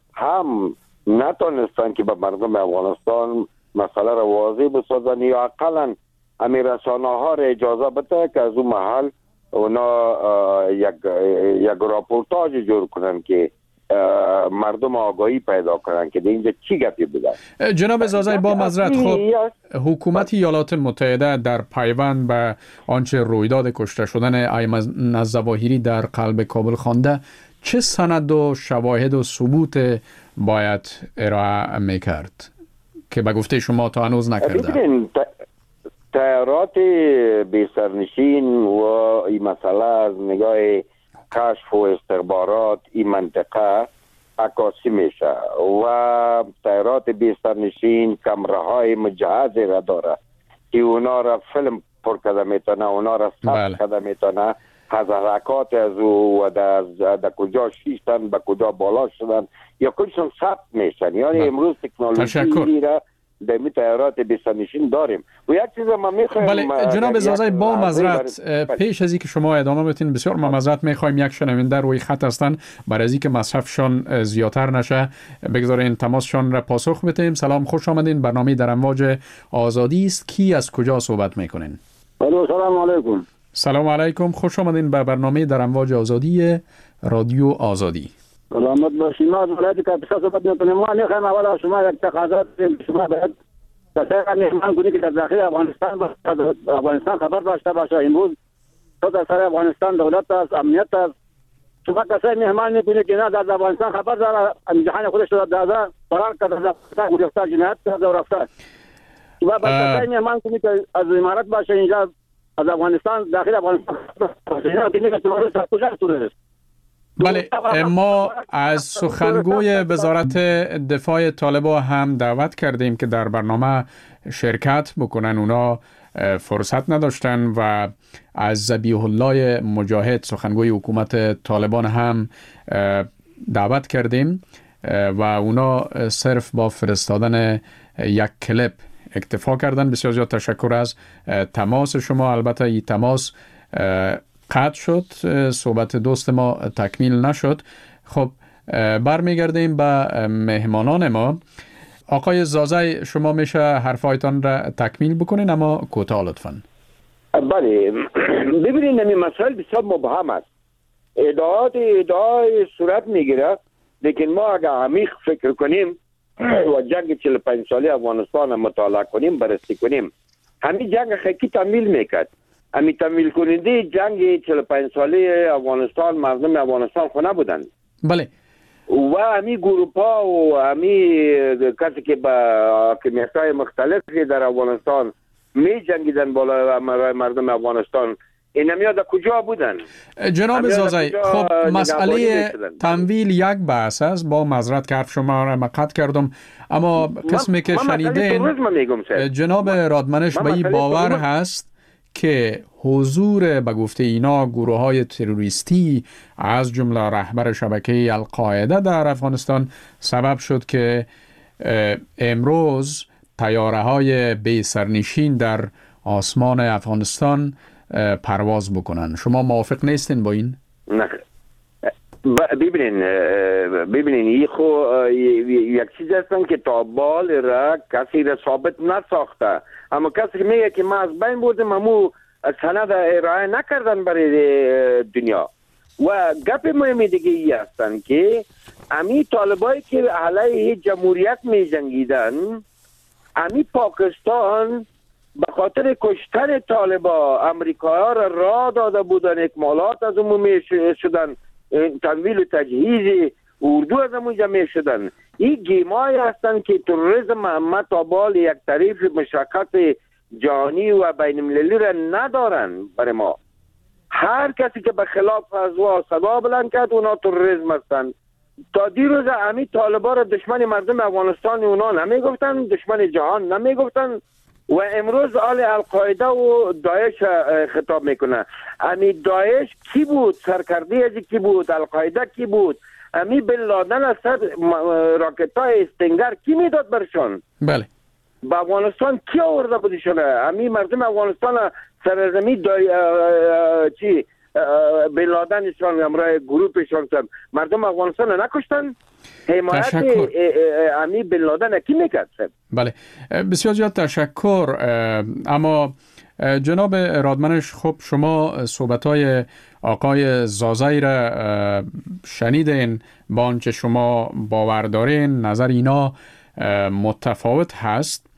هم نتونستن که به مردم افغانستان مسئله را واضح بسازن یا اقلا همین رسانه ها را اجازه بده که از اون محل اونا یک یک راپورتاج جور کنن که مردم آگاهی پیدا کنن که اینجا چی گپی بوده. جناب زازای، با معذرت، خب حکومت ایالات متحده در پیوند به آنچه رویداد کشته شدن ایمن الظواهری در قلب کابل خوانده، چه سند و شواهد و ثبوت باید ارائه میکرد که به گفته شما تا هنوز نکرده؟ ببینید، طیارات بی سرنشین و این مسئله از نگاه کشف و استخبارات این منطقه عکاسی میشه و طیارات بی سرنشین کمره های مجهز را داره که اونا را فیلم پر کرده میتونه، اونا را ثبت کرده میتونه، از حرکات از او و در کجا شیشتن به کجا بالا شدن یا کجا ثبت میشن. یعنی امروز تکنولوژی را در می طیارات بی سرنشین داریم. و یک چیز ما میخوایم، بله جناب زازای، با معذرت پیش از اینکه شما ادامه بدین، بسیار ما معذرت میخوایم، یک شنونده روی خط هستن، برای از اینکه مصرفشان زیادتر نشه بگذارین تماسشان را پاسخ بدیم. سلام، خوش آمدین. برنامه در امواج آزادی است. کی از کجا صحبت میکنین؟ سلام علیکم. سلام علیکم، خوش آمدین به برنامه در امواج آزادی رادیو آزادی. سلامت باشید. ما از ولایت کاپیسا صحبت میکنیم. ما میخوایم اول از شما یک تقاضا داریم، شما باید کسایی مهمان کنید که در داخل افغانستان افغانستان خبر داشته باشه. امروز تو در سر افغانستان دولت است، امنیت است. شما کسایی مهمان میکنید که نه در افغانستان خبر داره، امتحان خودش رو داده، فرار کرده، رفته گرفته، جنایت کرده و رفته. شما باید کسایی مهمان کنید که از امارات باشه، اینجا از افغانستان داخل افغانستان بله، ما از سخنگوی وزارت دفاع طالبان هم دعوت کردیم که در برنامه شرکت بکنن، اونا فرصت نداشتن و از ذبیح الله مجاهد سخنگوی حکومت طالبان هم دعوت کردیم و اونا صرف با فرستادن یک کلیپ اکتفا کردن. بسیار زیاد تشکر از تماس شما. البته این تماس قطع شد، صحبت دوست ما تکمیل نشد. خب برمیگردیم به مهمانان ما. آقای زازای، شما میشه حرفایتان را تکمیل بکنین اما کوتاه لطفاً. بله، ببینید این مسائل بسیار مبهم است. ادعاات ادعای صورت میگیره، لیکن ما اگر عمیق فکر کنیم و جنگ چهل و پنج ساله افغانستان مطالعه کنیم، بررسی کنیم، همین جنگ حقیقی تمویل میکرد. همین تمویل کننده جنگ چهل و پنج ساله افغانستان مردم افغانستان خو نبودن. بله. و همین گروپا و همین کسی که با حاکمیت‌های مختلفی در افغانستان می جنگیدن بالا مردم افغانستان، این همیاد کجا بودن؟ جناب زازای، خب مسئله تمویل یک بحث است. با معذرت که حرف شما را مقطع کردم، اما قسمی که شنیدین جناب رادمنش به این باور هست که حضور به گفته اینا گروه های تروریستی از جمله رهبر شبکه القاعده در افغانستان سبب شد که امروز طیاره های بی سرنشین در آسمان افغانستان پرواز بکنن. شما موافق نیستین با این؟ نه ببینین ببینین این خو یک چیز هستن که تا بال را کسی را ثابت نساخته، اما کسی میگه که ما از بین بردیم امو سند ارائه نکردن برای دنیا. و گپ مهمی دیگه ای هستن که امی طالبایی که علیه جمهوریت می جنگیدن، امی پاکستان به خاطر کشتن طالبا امریکا را راه داده بودن، اکمالات از عمومی شدن، تمویل و تجهیز اردو از اونجا می شدن. این گیمای هستن که تروریسم محمد تابال یک طریف مشرکت جهانی و بین المللی را ندارن. برای ما هر کسی که به خلاف از وا صدا بلند کرد اونا تروریسم هستن. تا دیروز امی طالبا را دشمن مردم افغانستان اونا نمی گفتن، دشمن جهان نمی گفتن، و امروز آل القاعده و داعش خطاب میکنه. امی داعش کی بود؟ سرکرده از کی بود؟ القاعده کی بود؟ امی بن لادن از سر راکت های استنگر کی میداد برشان؟ بله. با افغانستان کی آورده بودشونه؟ امی مردم افغانستان سرزمی دای چی بن لادنشان همراه گروپشان مردم افغانستان نکشتن؟ حمایت امی بن لادن کی میکرد؟ بله بسیار زیاد تشکر. اما جناب رادمنش، خب شما صحبت‌های آقای زازای را شنیدین، با آنچه شما باور دارین نظر اینا متفاوت هست.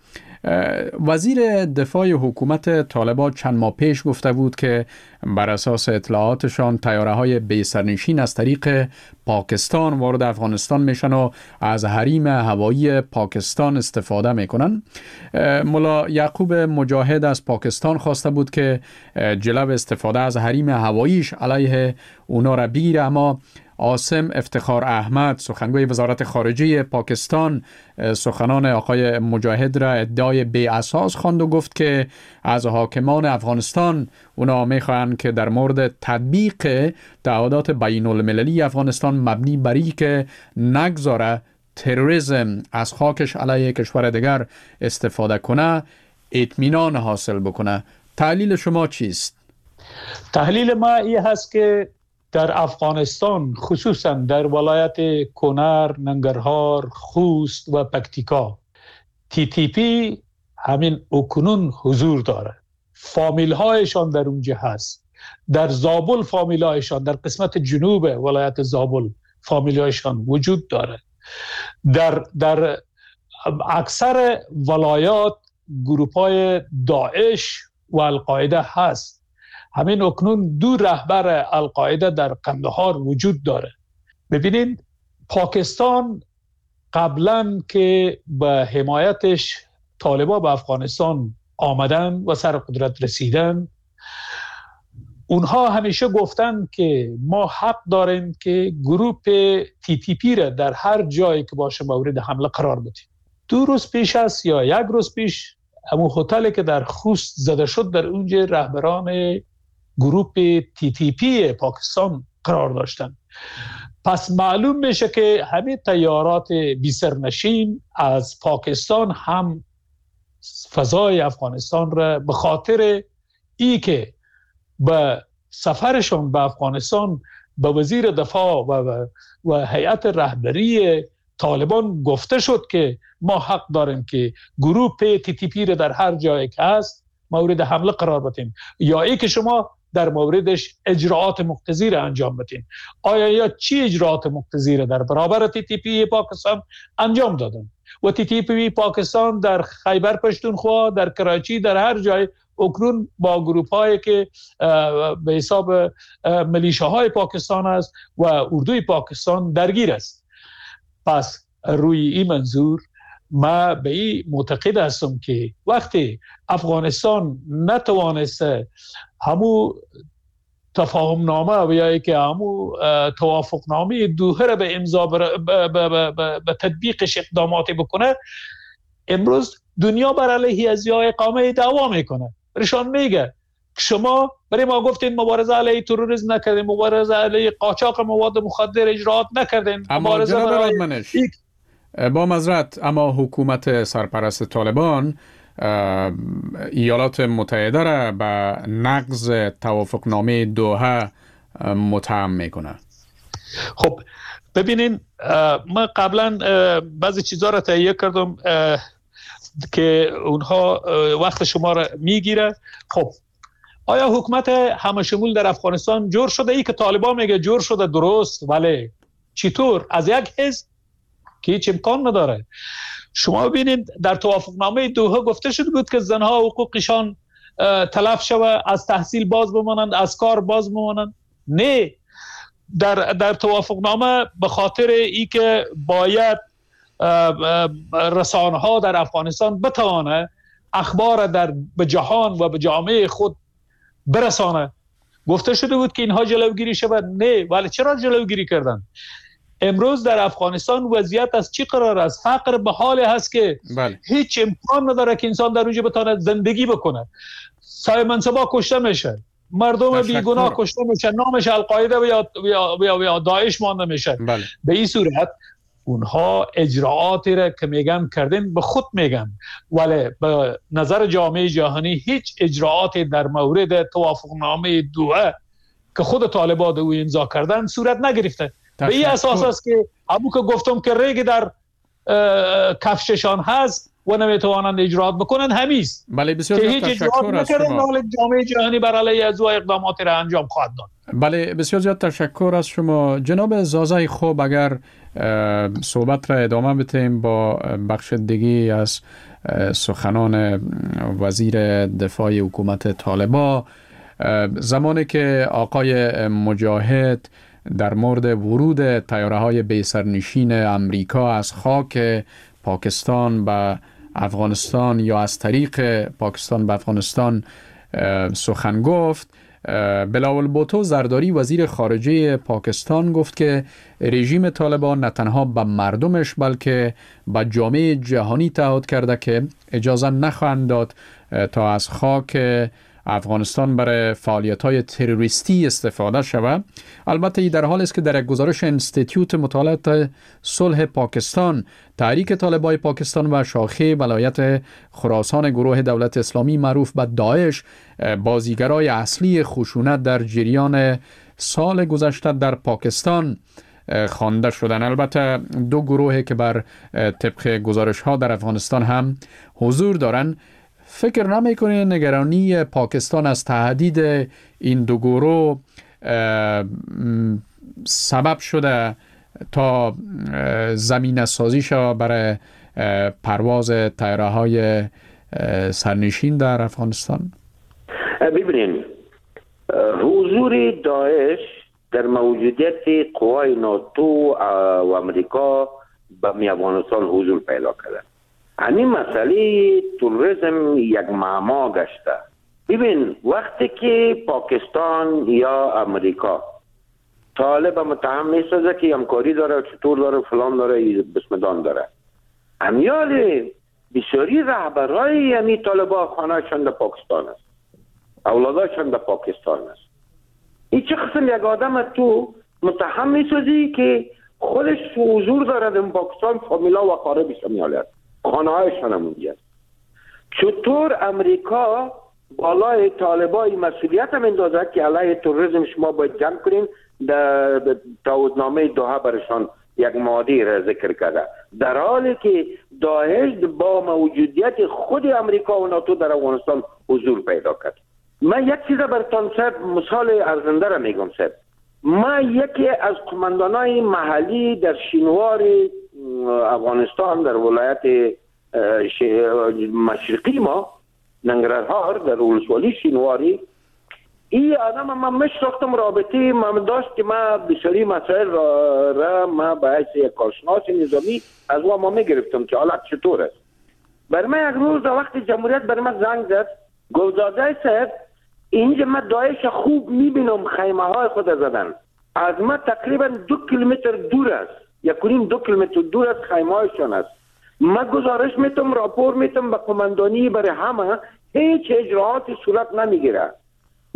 وزیر دفاع حکومت طالبان چند ماه پیش گفته بود که بر اساس اطلاعاتشان طیاره‌های بی سرنشین از طریق پاکستان وارد افغانستان میشن و از حریم هوایی پاکستان استفاده میکنن. ملا یعقوب مجاهد از پاکستان خواسته بود که جلو استفاده از حریم هواییش علیه اونا را بگیره، اما عاصم افتخار احمد سخنگوی وزارت خارجه پاکستان سخنان آقای مجاهد را ادعای بی اساس خواند و گفت که از حاکمان افغانستان اونا میخواهند که در مورد تطبیق تعهدات بین المللی افغانستان مبنی بر اینکه نگذاره تروریسم از خاکش علیه کشور دیگر استفاده کنه اطمینان حاصل بکنه. تحلیل شما چیست؟ تحلیل ما این هست که در افغانستان خصوصا در ولایت کنر، ننگرهار، خوست و پکتیکا تی تی پی همین اکنون حضور داره. فامیل هایشان در اونجا هست. در زابل فامیل هایشان، در قسمت جنوب ولایت زابل فامیل هایشان وجود داره. در در اکثر ولایات گروپ های داعش و القاعده هست. همین اکنون دو رهبر القاعده در قندهار وجود داره. ببینید پاکستان قبلا که به حمایتش طالبان به افغانستان آمدن و سر قدرت رسیدن، اونها همیشه گفتن که ما حق داریم که گروپ تی تی پی را در هر جایی که باشه مورد حمله قرار بدیم. دو روز پیش است یا یک روز پیش همون هتلی که در خوست زده شد در اونجا رهبران گروپ تی تی پی پاکستان قرار داشتن. پس معلوم میشه که همه طیارات بی سرنشین از پاکستان هم فضای افغانستان را به خاطر ای که به سفرشون به افغانستان به وزیر دفاع و, و هیئت رهبری طالبان گفته شد که ما حق داریم که گروه تی تی پی را در هر جایی که هست مورد حمله قرار بدیم، یا ای که شما در موردش اجراعات مقتضی را انجام بدین. آیا یا چی اجراعات مقتضی را در برابر تی تی پی پاکستان انجام دادن؟ و تی تی پی پاکستان در خیبر پشتونخوا، در کراچی، در هر جای اکنون با گروپ هایی که به حساب ملیشاهای پاکستان است و اردوی پاکستان درگیر است. پس روی این منظور ما به این معتقد هستم که وقتی افغانستان نتوانست همو تفاهم نامه و یا که همو توافق نامه دوحه را به امضا به تطبیقش اقداماتی بکنه، امروز دنیا بر علیه از یا اقامه دعوا میکنه. رشان میگه شما برای ما گفتین مبارزه علیه تروریسم نکردین، مبارزه علیه قاچاق مواد مخدر اجرات نکردین. اما جناب رادمنش با معذرت، اما حکومت سرپرست طالبان ایالات متحده را به نقض توافقنامه دوحه متهم میکنه. خب ببینین، من قبلا بعضی چیزا را تهیه کردم که اونها وقت شما را میگیره. خب آیا حکومت همه شمول در افغانستان جور شده؟ ای که طالبان میگه جور شده درست، ولی چطور؟ از یک حزب که هیچ امکان نداره. شما ببینید در توافقنامه دوحه گفته شده بود که زنها حقوقشان تلف شود، از تحصیل باز بمانند، از کار باز بمانند. نه، در در توافقنامه به خاطر ای که باید رسانه ها در افغانستان بتوانه اخبار در به جهان و به جامعه خود برسانه، گفته شده بود که اینها جلوگیری شود. نه، ولی چرا جلوگیری کردن؟ امروز در افغانستان وضعیت از چی قرار است؟ فقر به حال هست که بله. هیچ امکان نداره که انسان در اونجا بتونه زندگی بکنه. صاحب منصبا کشته میشه، مردم بیگناه کشته میشه، نامش القاعده و یا, یا, یا داعش مانده میشه. بله. به این صورت اونها اجراعاتی را که میگن کردن به خود میگن، ولی به نظر جامعه جهانی هیچ اجراعاتی در مورد توافقنامه دوحه که خود طالبان او امضا کردن صورت نگرفته. به این اساس است که همون که گفتم که ریگ در کفششان هست و نمیتوانند اجراعات بکنن همیست. بله، بسیار زیاد تشکر از شما. ولی جامعه جهانی بر علیه از او اقداماتی را انجام خواهد داد. بله، بسیار زیاد تشکر از شما جناب زازای خوب. اگر صحبت را ادامه بدیم با بخش دیگه از سخنان وزیر دفاع حکومت طالبان، زمانی که آقای مجاهد در مورد ورود طیاره‌های بی‌سرنشین امریکا از خاک پاکستان به افغانستان یا از طریق پاکستان به افغانستان سخن گفت، بلاول بوتو زرداری وزیر خارجه پاکستان گفت که رژیم طالبان نه تنها به مردمش بلکه به جامعه جهانی تعهد کرده که اجازه نخواهند داد تا از خاک افغانستان برای فعالیت‌های تروریستی استفاده شود. البته ای در حال است که در یک گزارش انستیتیوت مطالعات صلح پاکستان، تحریک طالبان پاکستان و شاخه ولایت خراسان گروه دولت اسلامی معروف به داعش بازیگرای اصلی خشونت در جریان سال گذشته در پاکستان خوانده شدن. البته دو گروه که بر طبق گزارش ها در افغانستان هم حضور دارند. فکر نمی کنید نگرانی پاکستان از تهدید این دو گروه سبب شده تا زمینه سازی شود برای پرواز طیاره‌های سرنشین در افغانستان؟ ببینید، حضور داعش در موجودیت قوای ناتو و امریکا به افغانستان حضور پیدا کرده. همین مسئله تروریسم یک معما گشته. ببین، وقتی که پاکستان یا امریکا طالب متهم میسازه که همکاری داره، چطور داره، فلان داره، بسمدان داره، امیال بسیاری رهبرای همی طالبا خانهشان در پاکستان است، اولاداشان در پاکستان است. این چه قسم یک آدم تو متهم میسازی که خودش حضور داره در پاکستان، فامیلا و قاربش امیال است، خانه هایشان هم اونجا است. چطور امریکا بالای طالبای مسئولیت هم اندازه که علیه تروریسم شما باید جنگ کنین، در تعهدنامه دوحه برشان یک ماده را ذکر کرده، در حالی که داعش با موجودیت خود امریکا و ناتو در افغانستان حضور پیدا کرد. من یک چیز براتون صاحب مثال ارزنده را میگم صاحب. من یکی از قماندانای محلی در شینوار افغانستان در ولایت مشرقی ما ننگرهار در ولسوالی شینواری، این آدم من مشتاختم رابطه من داشت که من بسیاری مسائل را, را من باید یک کارشناس نظامی از او ما میگرفتم که حالت چطور است. بر من یک روز در وقت جمهوریت بر من زنگ زد، گفت دادای صاحب اینجا من داعش خوب میبینم خیمه های خود زدن، از ما تقریبا دو کیلومتر دور است، یک و نیم دو کیلومتر دور از خیمه هایشان است. من گزارش میتم، راپور میتم به قماندانی برای همه، هیچ اجراعات صورت نمیگیره.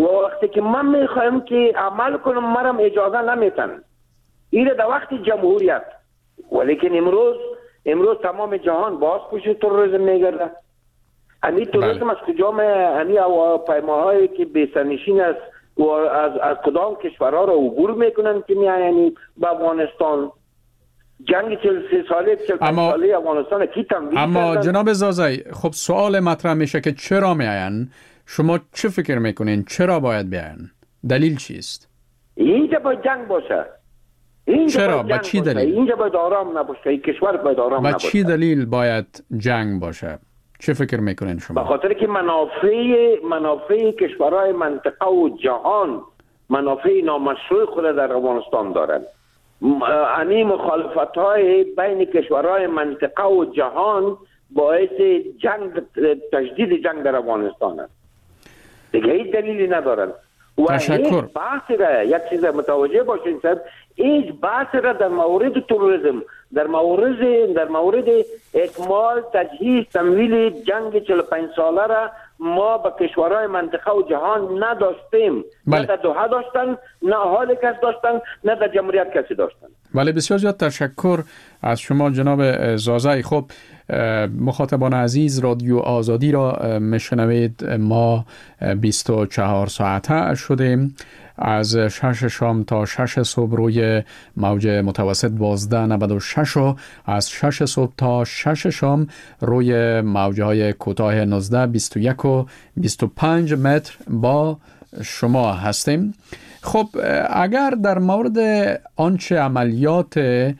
و وقتی که من میخوایم که عمل کنم مرم اجازه نمیتن. این در وقت جمهوریت. ولیکن امروز امروز تمام جهان باز پشت تروریسم میگرده. امی تروریسم از کجا می امی پیماهایی که بی‌سرنشین است و از از کدام کشورها را عبور میکنن که میایند به افغانستان. جنگ چهل و سه ساله چهل و پنج ساله افغانستان کی تمویل اما کردن؟ جناب زازی، خب سوال مطرح میشه که چرا میاین؟ شما چه فکر میکنین چرا باید بیاین؟ دلیل چیست؟ اینجا باید جنگ باشه. اینجا چرا؟ با چی دلیل؟ اینجا باید آرام نباشه. این کشور باید آرام نباشه. با چی دلیل باید جنگ باشه؟ چه فکر میکنین شما؟ به خاطر که منافع منافع کشورهای منطقه و جهان منافع نامشروع خود در افغانستان دارند. امی مخالفت های بین کشورهای منطقه و جهان باعث جنگ تجدید جنگ در افغانستان است. دیگه هیچ دلیلی ندارن. و تشکر. هیچ بحثی را یک چیز متوجه باشین صاحب، هیچ بحثی را در مورد تروریسم، در مورد در مورد اکمال تجهیز تمویل جنگ چهل و پنج ساله را ما با کشورهای منطقه و جهان نداشتیم. بله. نه در دوحه داشتن، نه حال کس داشتن، نه در جمهوریت کسی داشتن. بله، بسیار زیاد تشکر از شما جناب زازی. خب مخاطبان عزیز، رادیو آزادی را میشنوید. ما بیست و چهار ساعته شدیم، از شش شام تا شش صبح روی موج متوسط دوازده نود و شش و از شش صبح تا شش شام روی موجه های کوتاه نوزده بیست و یک و بیست و پنج متر با شما هستیم. خب اگر در مورد آنچه عملیات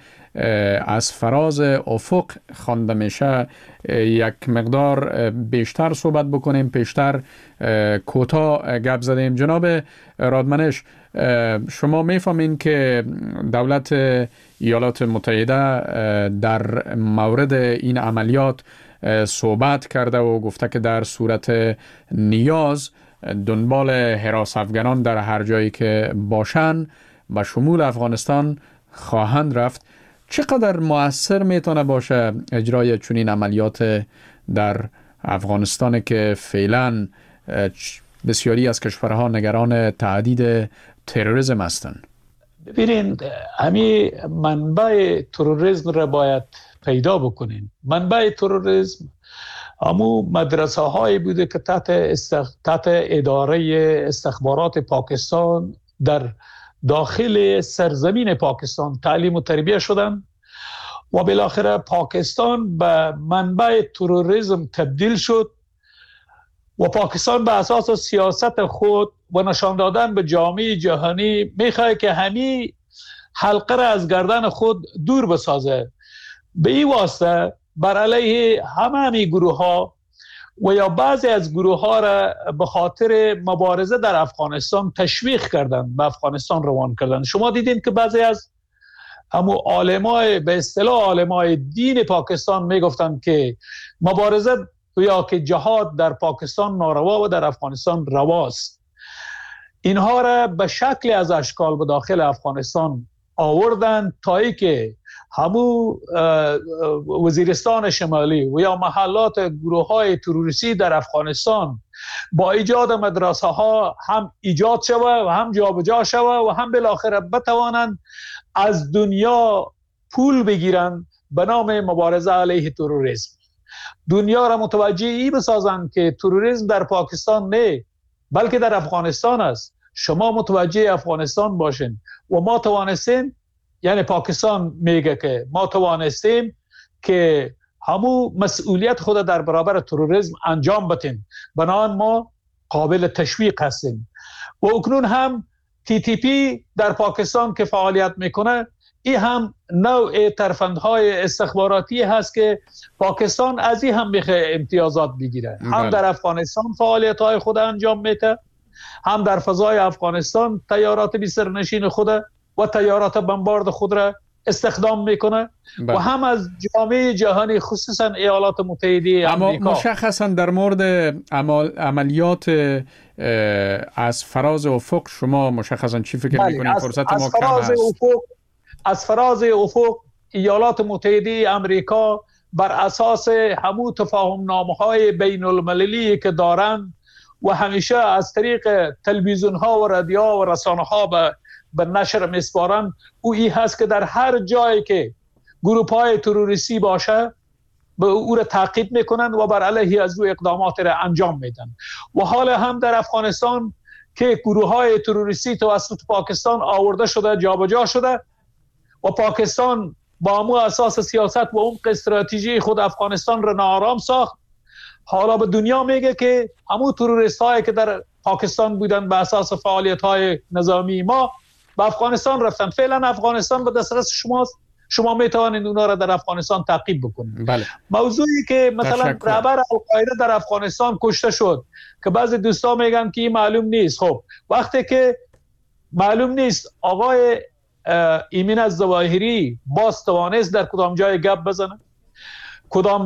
از فراز افق خوانده میشه یک مقدار بیشتر صحبت بکنیم، پیشتر کوتاه گپ زدیم. جناب رادمنش، شما میفهمین که دولت ایالات متحده در مورد این عملیات صحبت کرده و گفته که در صورت نیاز دنبال حراس افغانان در هر جایی که باشن به شمول افغانستان خواهند رفت. چقدر مؤثر میتونه باشه اجرای چنین عملیات در افغانستان که فعلا بسیاری از کشورها نگران تهدید تروریسم هستند؟ ببینید، همین منبع تروریسم را باید پیدا بکنین. منبع تروریسم همون مدرسه هایی بوده که تحت, استخ... تحت اداره استخبارات پاکستان در داخل سرزمین پاکستان تعلیم و تربیت شدن و بالاخره پاکستان به منبع تروریسم تبدیل شد و پاکستان به اساس سیاست خود و نشان دادن به جامعه جهانی میخواد که همین حلقه را از گردن خود دور بسازه. به این واسطه بر علیه همه همین گروه ها و یا بعضی از گروه ها را به خاطر مبارزه در افغانستان تشویق کردن، به افغانستان روان کردن. شما دیدین که بعضی از همون عالمای به اصطلاح عالمای دین پاکستان میگفتن که مبارزه یا که جهاد در پاکستان ناروا و در افغانستان رواست. اینها را به شکل از اشکال به داخل افغانستان آوردن تا ای که همون وزیرستان شمالی و یا محلات گروه های تروریستی در افغانستان با ایجاد مدرسه ها هم ایجاد شوه و هم جابجا شوه و هم بالاخره بتوانند از دنیا پول بگیرن به نام مبارزه علیه تروریسم. دنیا را متوجه ای بسازند که تروریسم در پاکستان نه بلکه در افغانستان است. شما متوجه افغانستان باشین و ما توانستیم، یعنی پاکستان میگه که ما توانستیم که همون مسئولیت خود در برابر تروریسم انجام بدیم، بنابراین ما قابل تشویق هستیم. و اکنون هم تی تی پی در پاکستان که فعالیت میکنه، این هم نوع ترفندهای استخباراتی هست که پاکستان از این هم میخواه امتیازات بگیره. هم در افغانستان فعالیت های خود انجام میده، هم در فضای افغانستان تیارات بی سرنشین خود و تیارات بمبارد خود را استخدام میکنه و هم از جامعه جهانی خصوصا ایالات متحده آمریکا. اما مشخصا در مورد عملیات از فراز افق شما مشخصا چی فکر میکنید؟ فرصت ما کم هست. افق، از فراز افق ایالات متحده آمریکا بر اساس همون تفاهم نامه های بین المللی که دارند و همیشه از طریق تلویزیون ها و رادیو و رسانه ها به به نشر میسپارن، او ای هست که در هر جایی که گروه های تروریستی باشه به او را تعقیب میکنن و بر علیه از او اقدامات را انجام میدن. و حال هم در افغانستان که گروه های تروریستی توسط پاکستان آورده شده، جابجا شده و پاکستان با امو اساس سیاست و عمق استراتژی خود افغانستان را ناآرام ساخت. حالا به دنیا میگه که همون تروریست هایی که در پاکستان بودن به اساس فعالیت های نظامی ما به افغانستان رفتن. فعلا افغانستان به دسترس شماست، شما میتوانید اونا را در افغانستان تعقیب بکنید. بله. موضوعی که مثلا رهبر القاعده در افغانستان کشته شد که بعضی دوستا میگن که این معلوم نیست. خب وقتی که معلوم نیست آقای ایمن الظواهری باز توانست در کدام جای گپ بزنه، کدام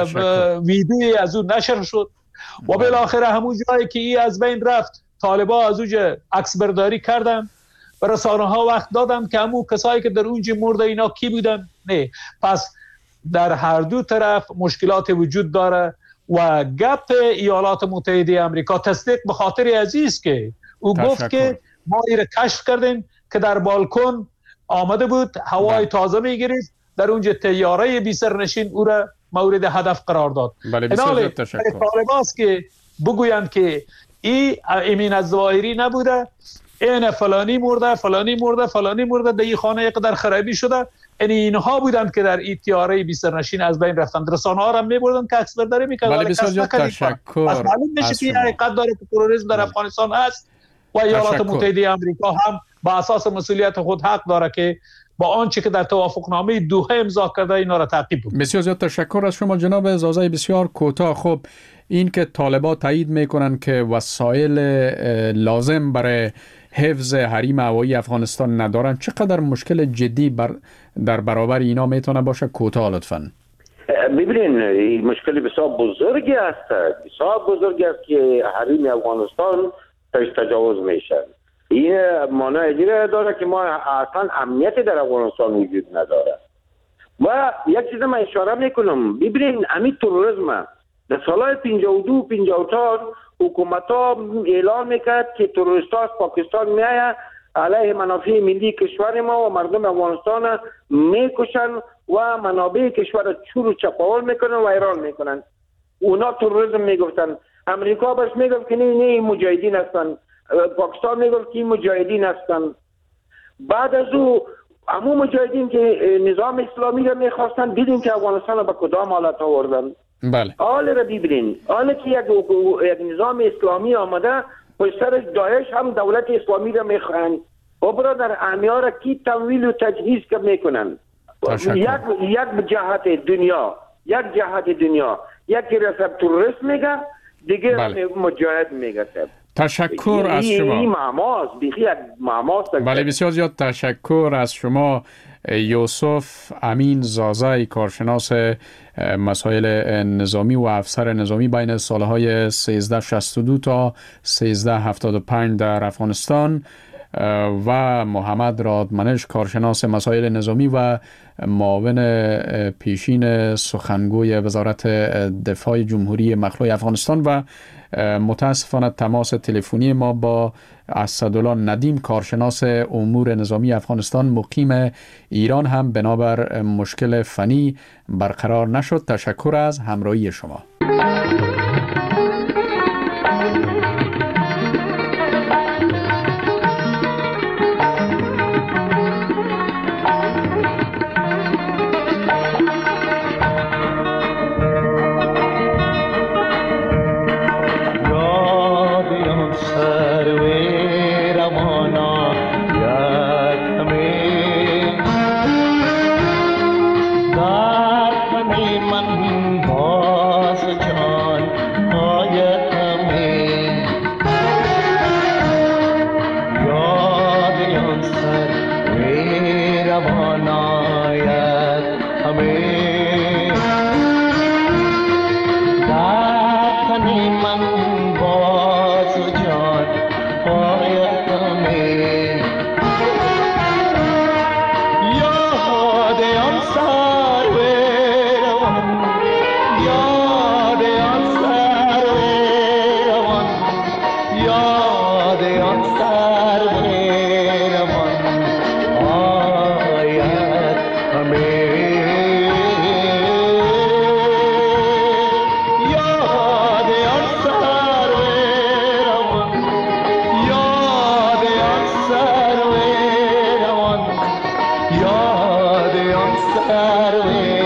ویدیویی از اون نشر شد و بالاخره همون جایی که ای از بین رفت طالبا از اونجا عکس برداری کردن و رسانه ها وقت دادن که همون کسایی که در اونجا مرده اینا کی بودن. نه، پس در هر دو طرف مشکلات وجود داره و گپ ایالات متحده آمریکا تصدیق به خاطر عزیز که او تشکر. گفت که ما ایره کشف کردیم که در بالکن آمده بود، هوای تازه میگرفت، در اونجا طیاره بی سرنشین او را مورد هدف قرار داد. بله بسیار تشکر. طالباست که بگویند که ای ایمن الظواهری نبوده، این فلانی مرده فلانی مرده فلانی مرده در این خانه قدر خرابی شده، این اینها بودند که در این طیاره بی سرنشین از بین رفتند. رسانه ها را میبردن که عکس برداری میکردن. بله بسیار تشکر. از معلوم نشه که این حقیقت داره که تروریسم در افغانستان هست و ایالات متحده آمریکا هم با اساس مسئولیت خود حق داره که با آنچه که در توافقنامه دوحه امضا کرده اینا را تعقیب کنه. بسیار زیاد تشکر از شما جناب زازای بسیار کوتاه. خب این که طالبان تایید میکنن که وسایل لازم برای حفظ حریم هوایی افغانستان ندارن، چقدر مشکل جدی بر در برابر اینا میتونه باشه؟ کوتاه لطفاً. ببینین این مشکل بسیار بزرگی است، بسیار بزرگی است که حریم افغانستان تاش تجاوز میشن. این معنی دیگه داره که ما اصلا امنیت در افغانستان وجود نداره. و یک چیز من اشاره میکنم، ببینین همین تروریسم در سالهای پنجاه و دو پنجاه و چهار حکومت ها اعلان میکرد که تروریست ها از پاکستان میآیند علیه منافع ملی کشور ما و مردم افغانستان میکشن و منابع کشور چور و چپاول میکنن و ایران میکنن. اونا تروریسم میگفتن. امریکا بس میگفت که نه نه مجاهدین هستن، پاکستان میگفت که مجاهدین هستن. بعد از او همون مجاهدین که نظام اسلامی را میخواستن دیدیم که افغانستان را به کدام حالت آوردن. بله. حال را ببینین، حالا که یک, یک نظام اسلامی آمده پشت سرش داعش هم دولت اسلامی را میخواهند و برادر امیار را کی تمویل و تجهیز که میکنن. یک یک جهت دنیا یک جهت دنیا یکی رسب تروریست میگه دیگه بله. مجاهد میگه. تشکر از شما. این معماست، بیخی یک معماست. بله بسیار زیاد تشکر از شما یوسف امین زازای، کارشناس مسائل نظامی و افسر نظامی بین سالهای سیزده شصت و دو تا سیزده هفتاد و پنج در افغانستان، و محمد رادمنش، کارشناس مسائل نظامی و معاون پیشین سخنگوی وزارت دفاع جمهوری مخلوع افغانستان. و متاسفانه تماس تلفنی ما با اسدالله ندیم، کارشناس امور نظامی افغانستان مقیم ایران هم بنابر مشکل فنی برقرار نشد. تشکر از همراهی شما. یاد آن سرو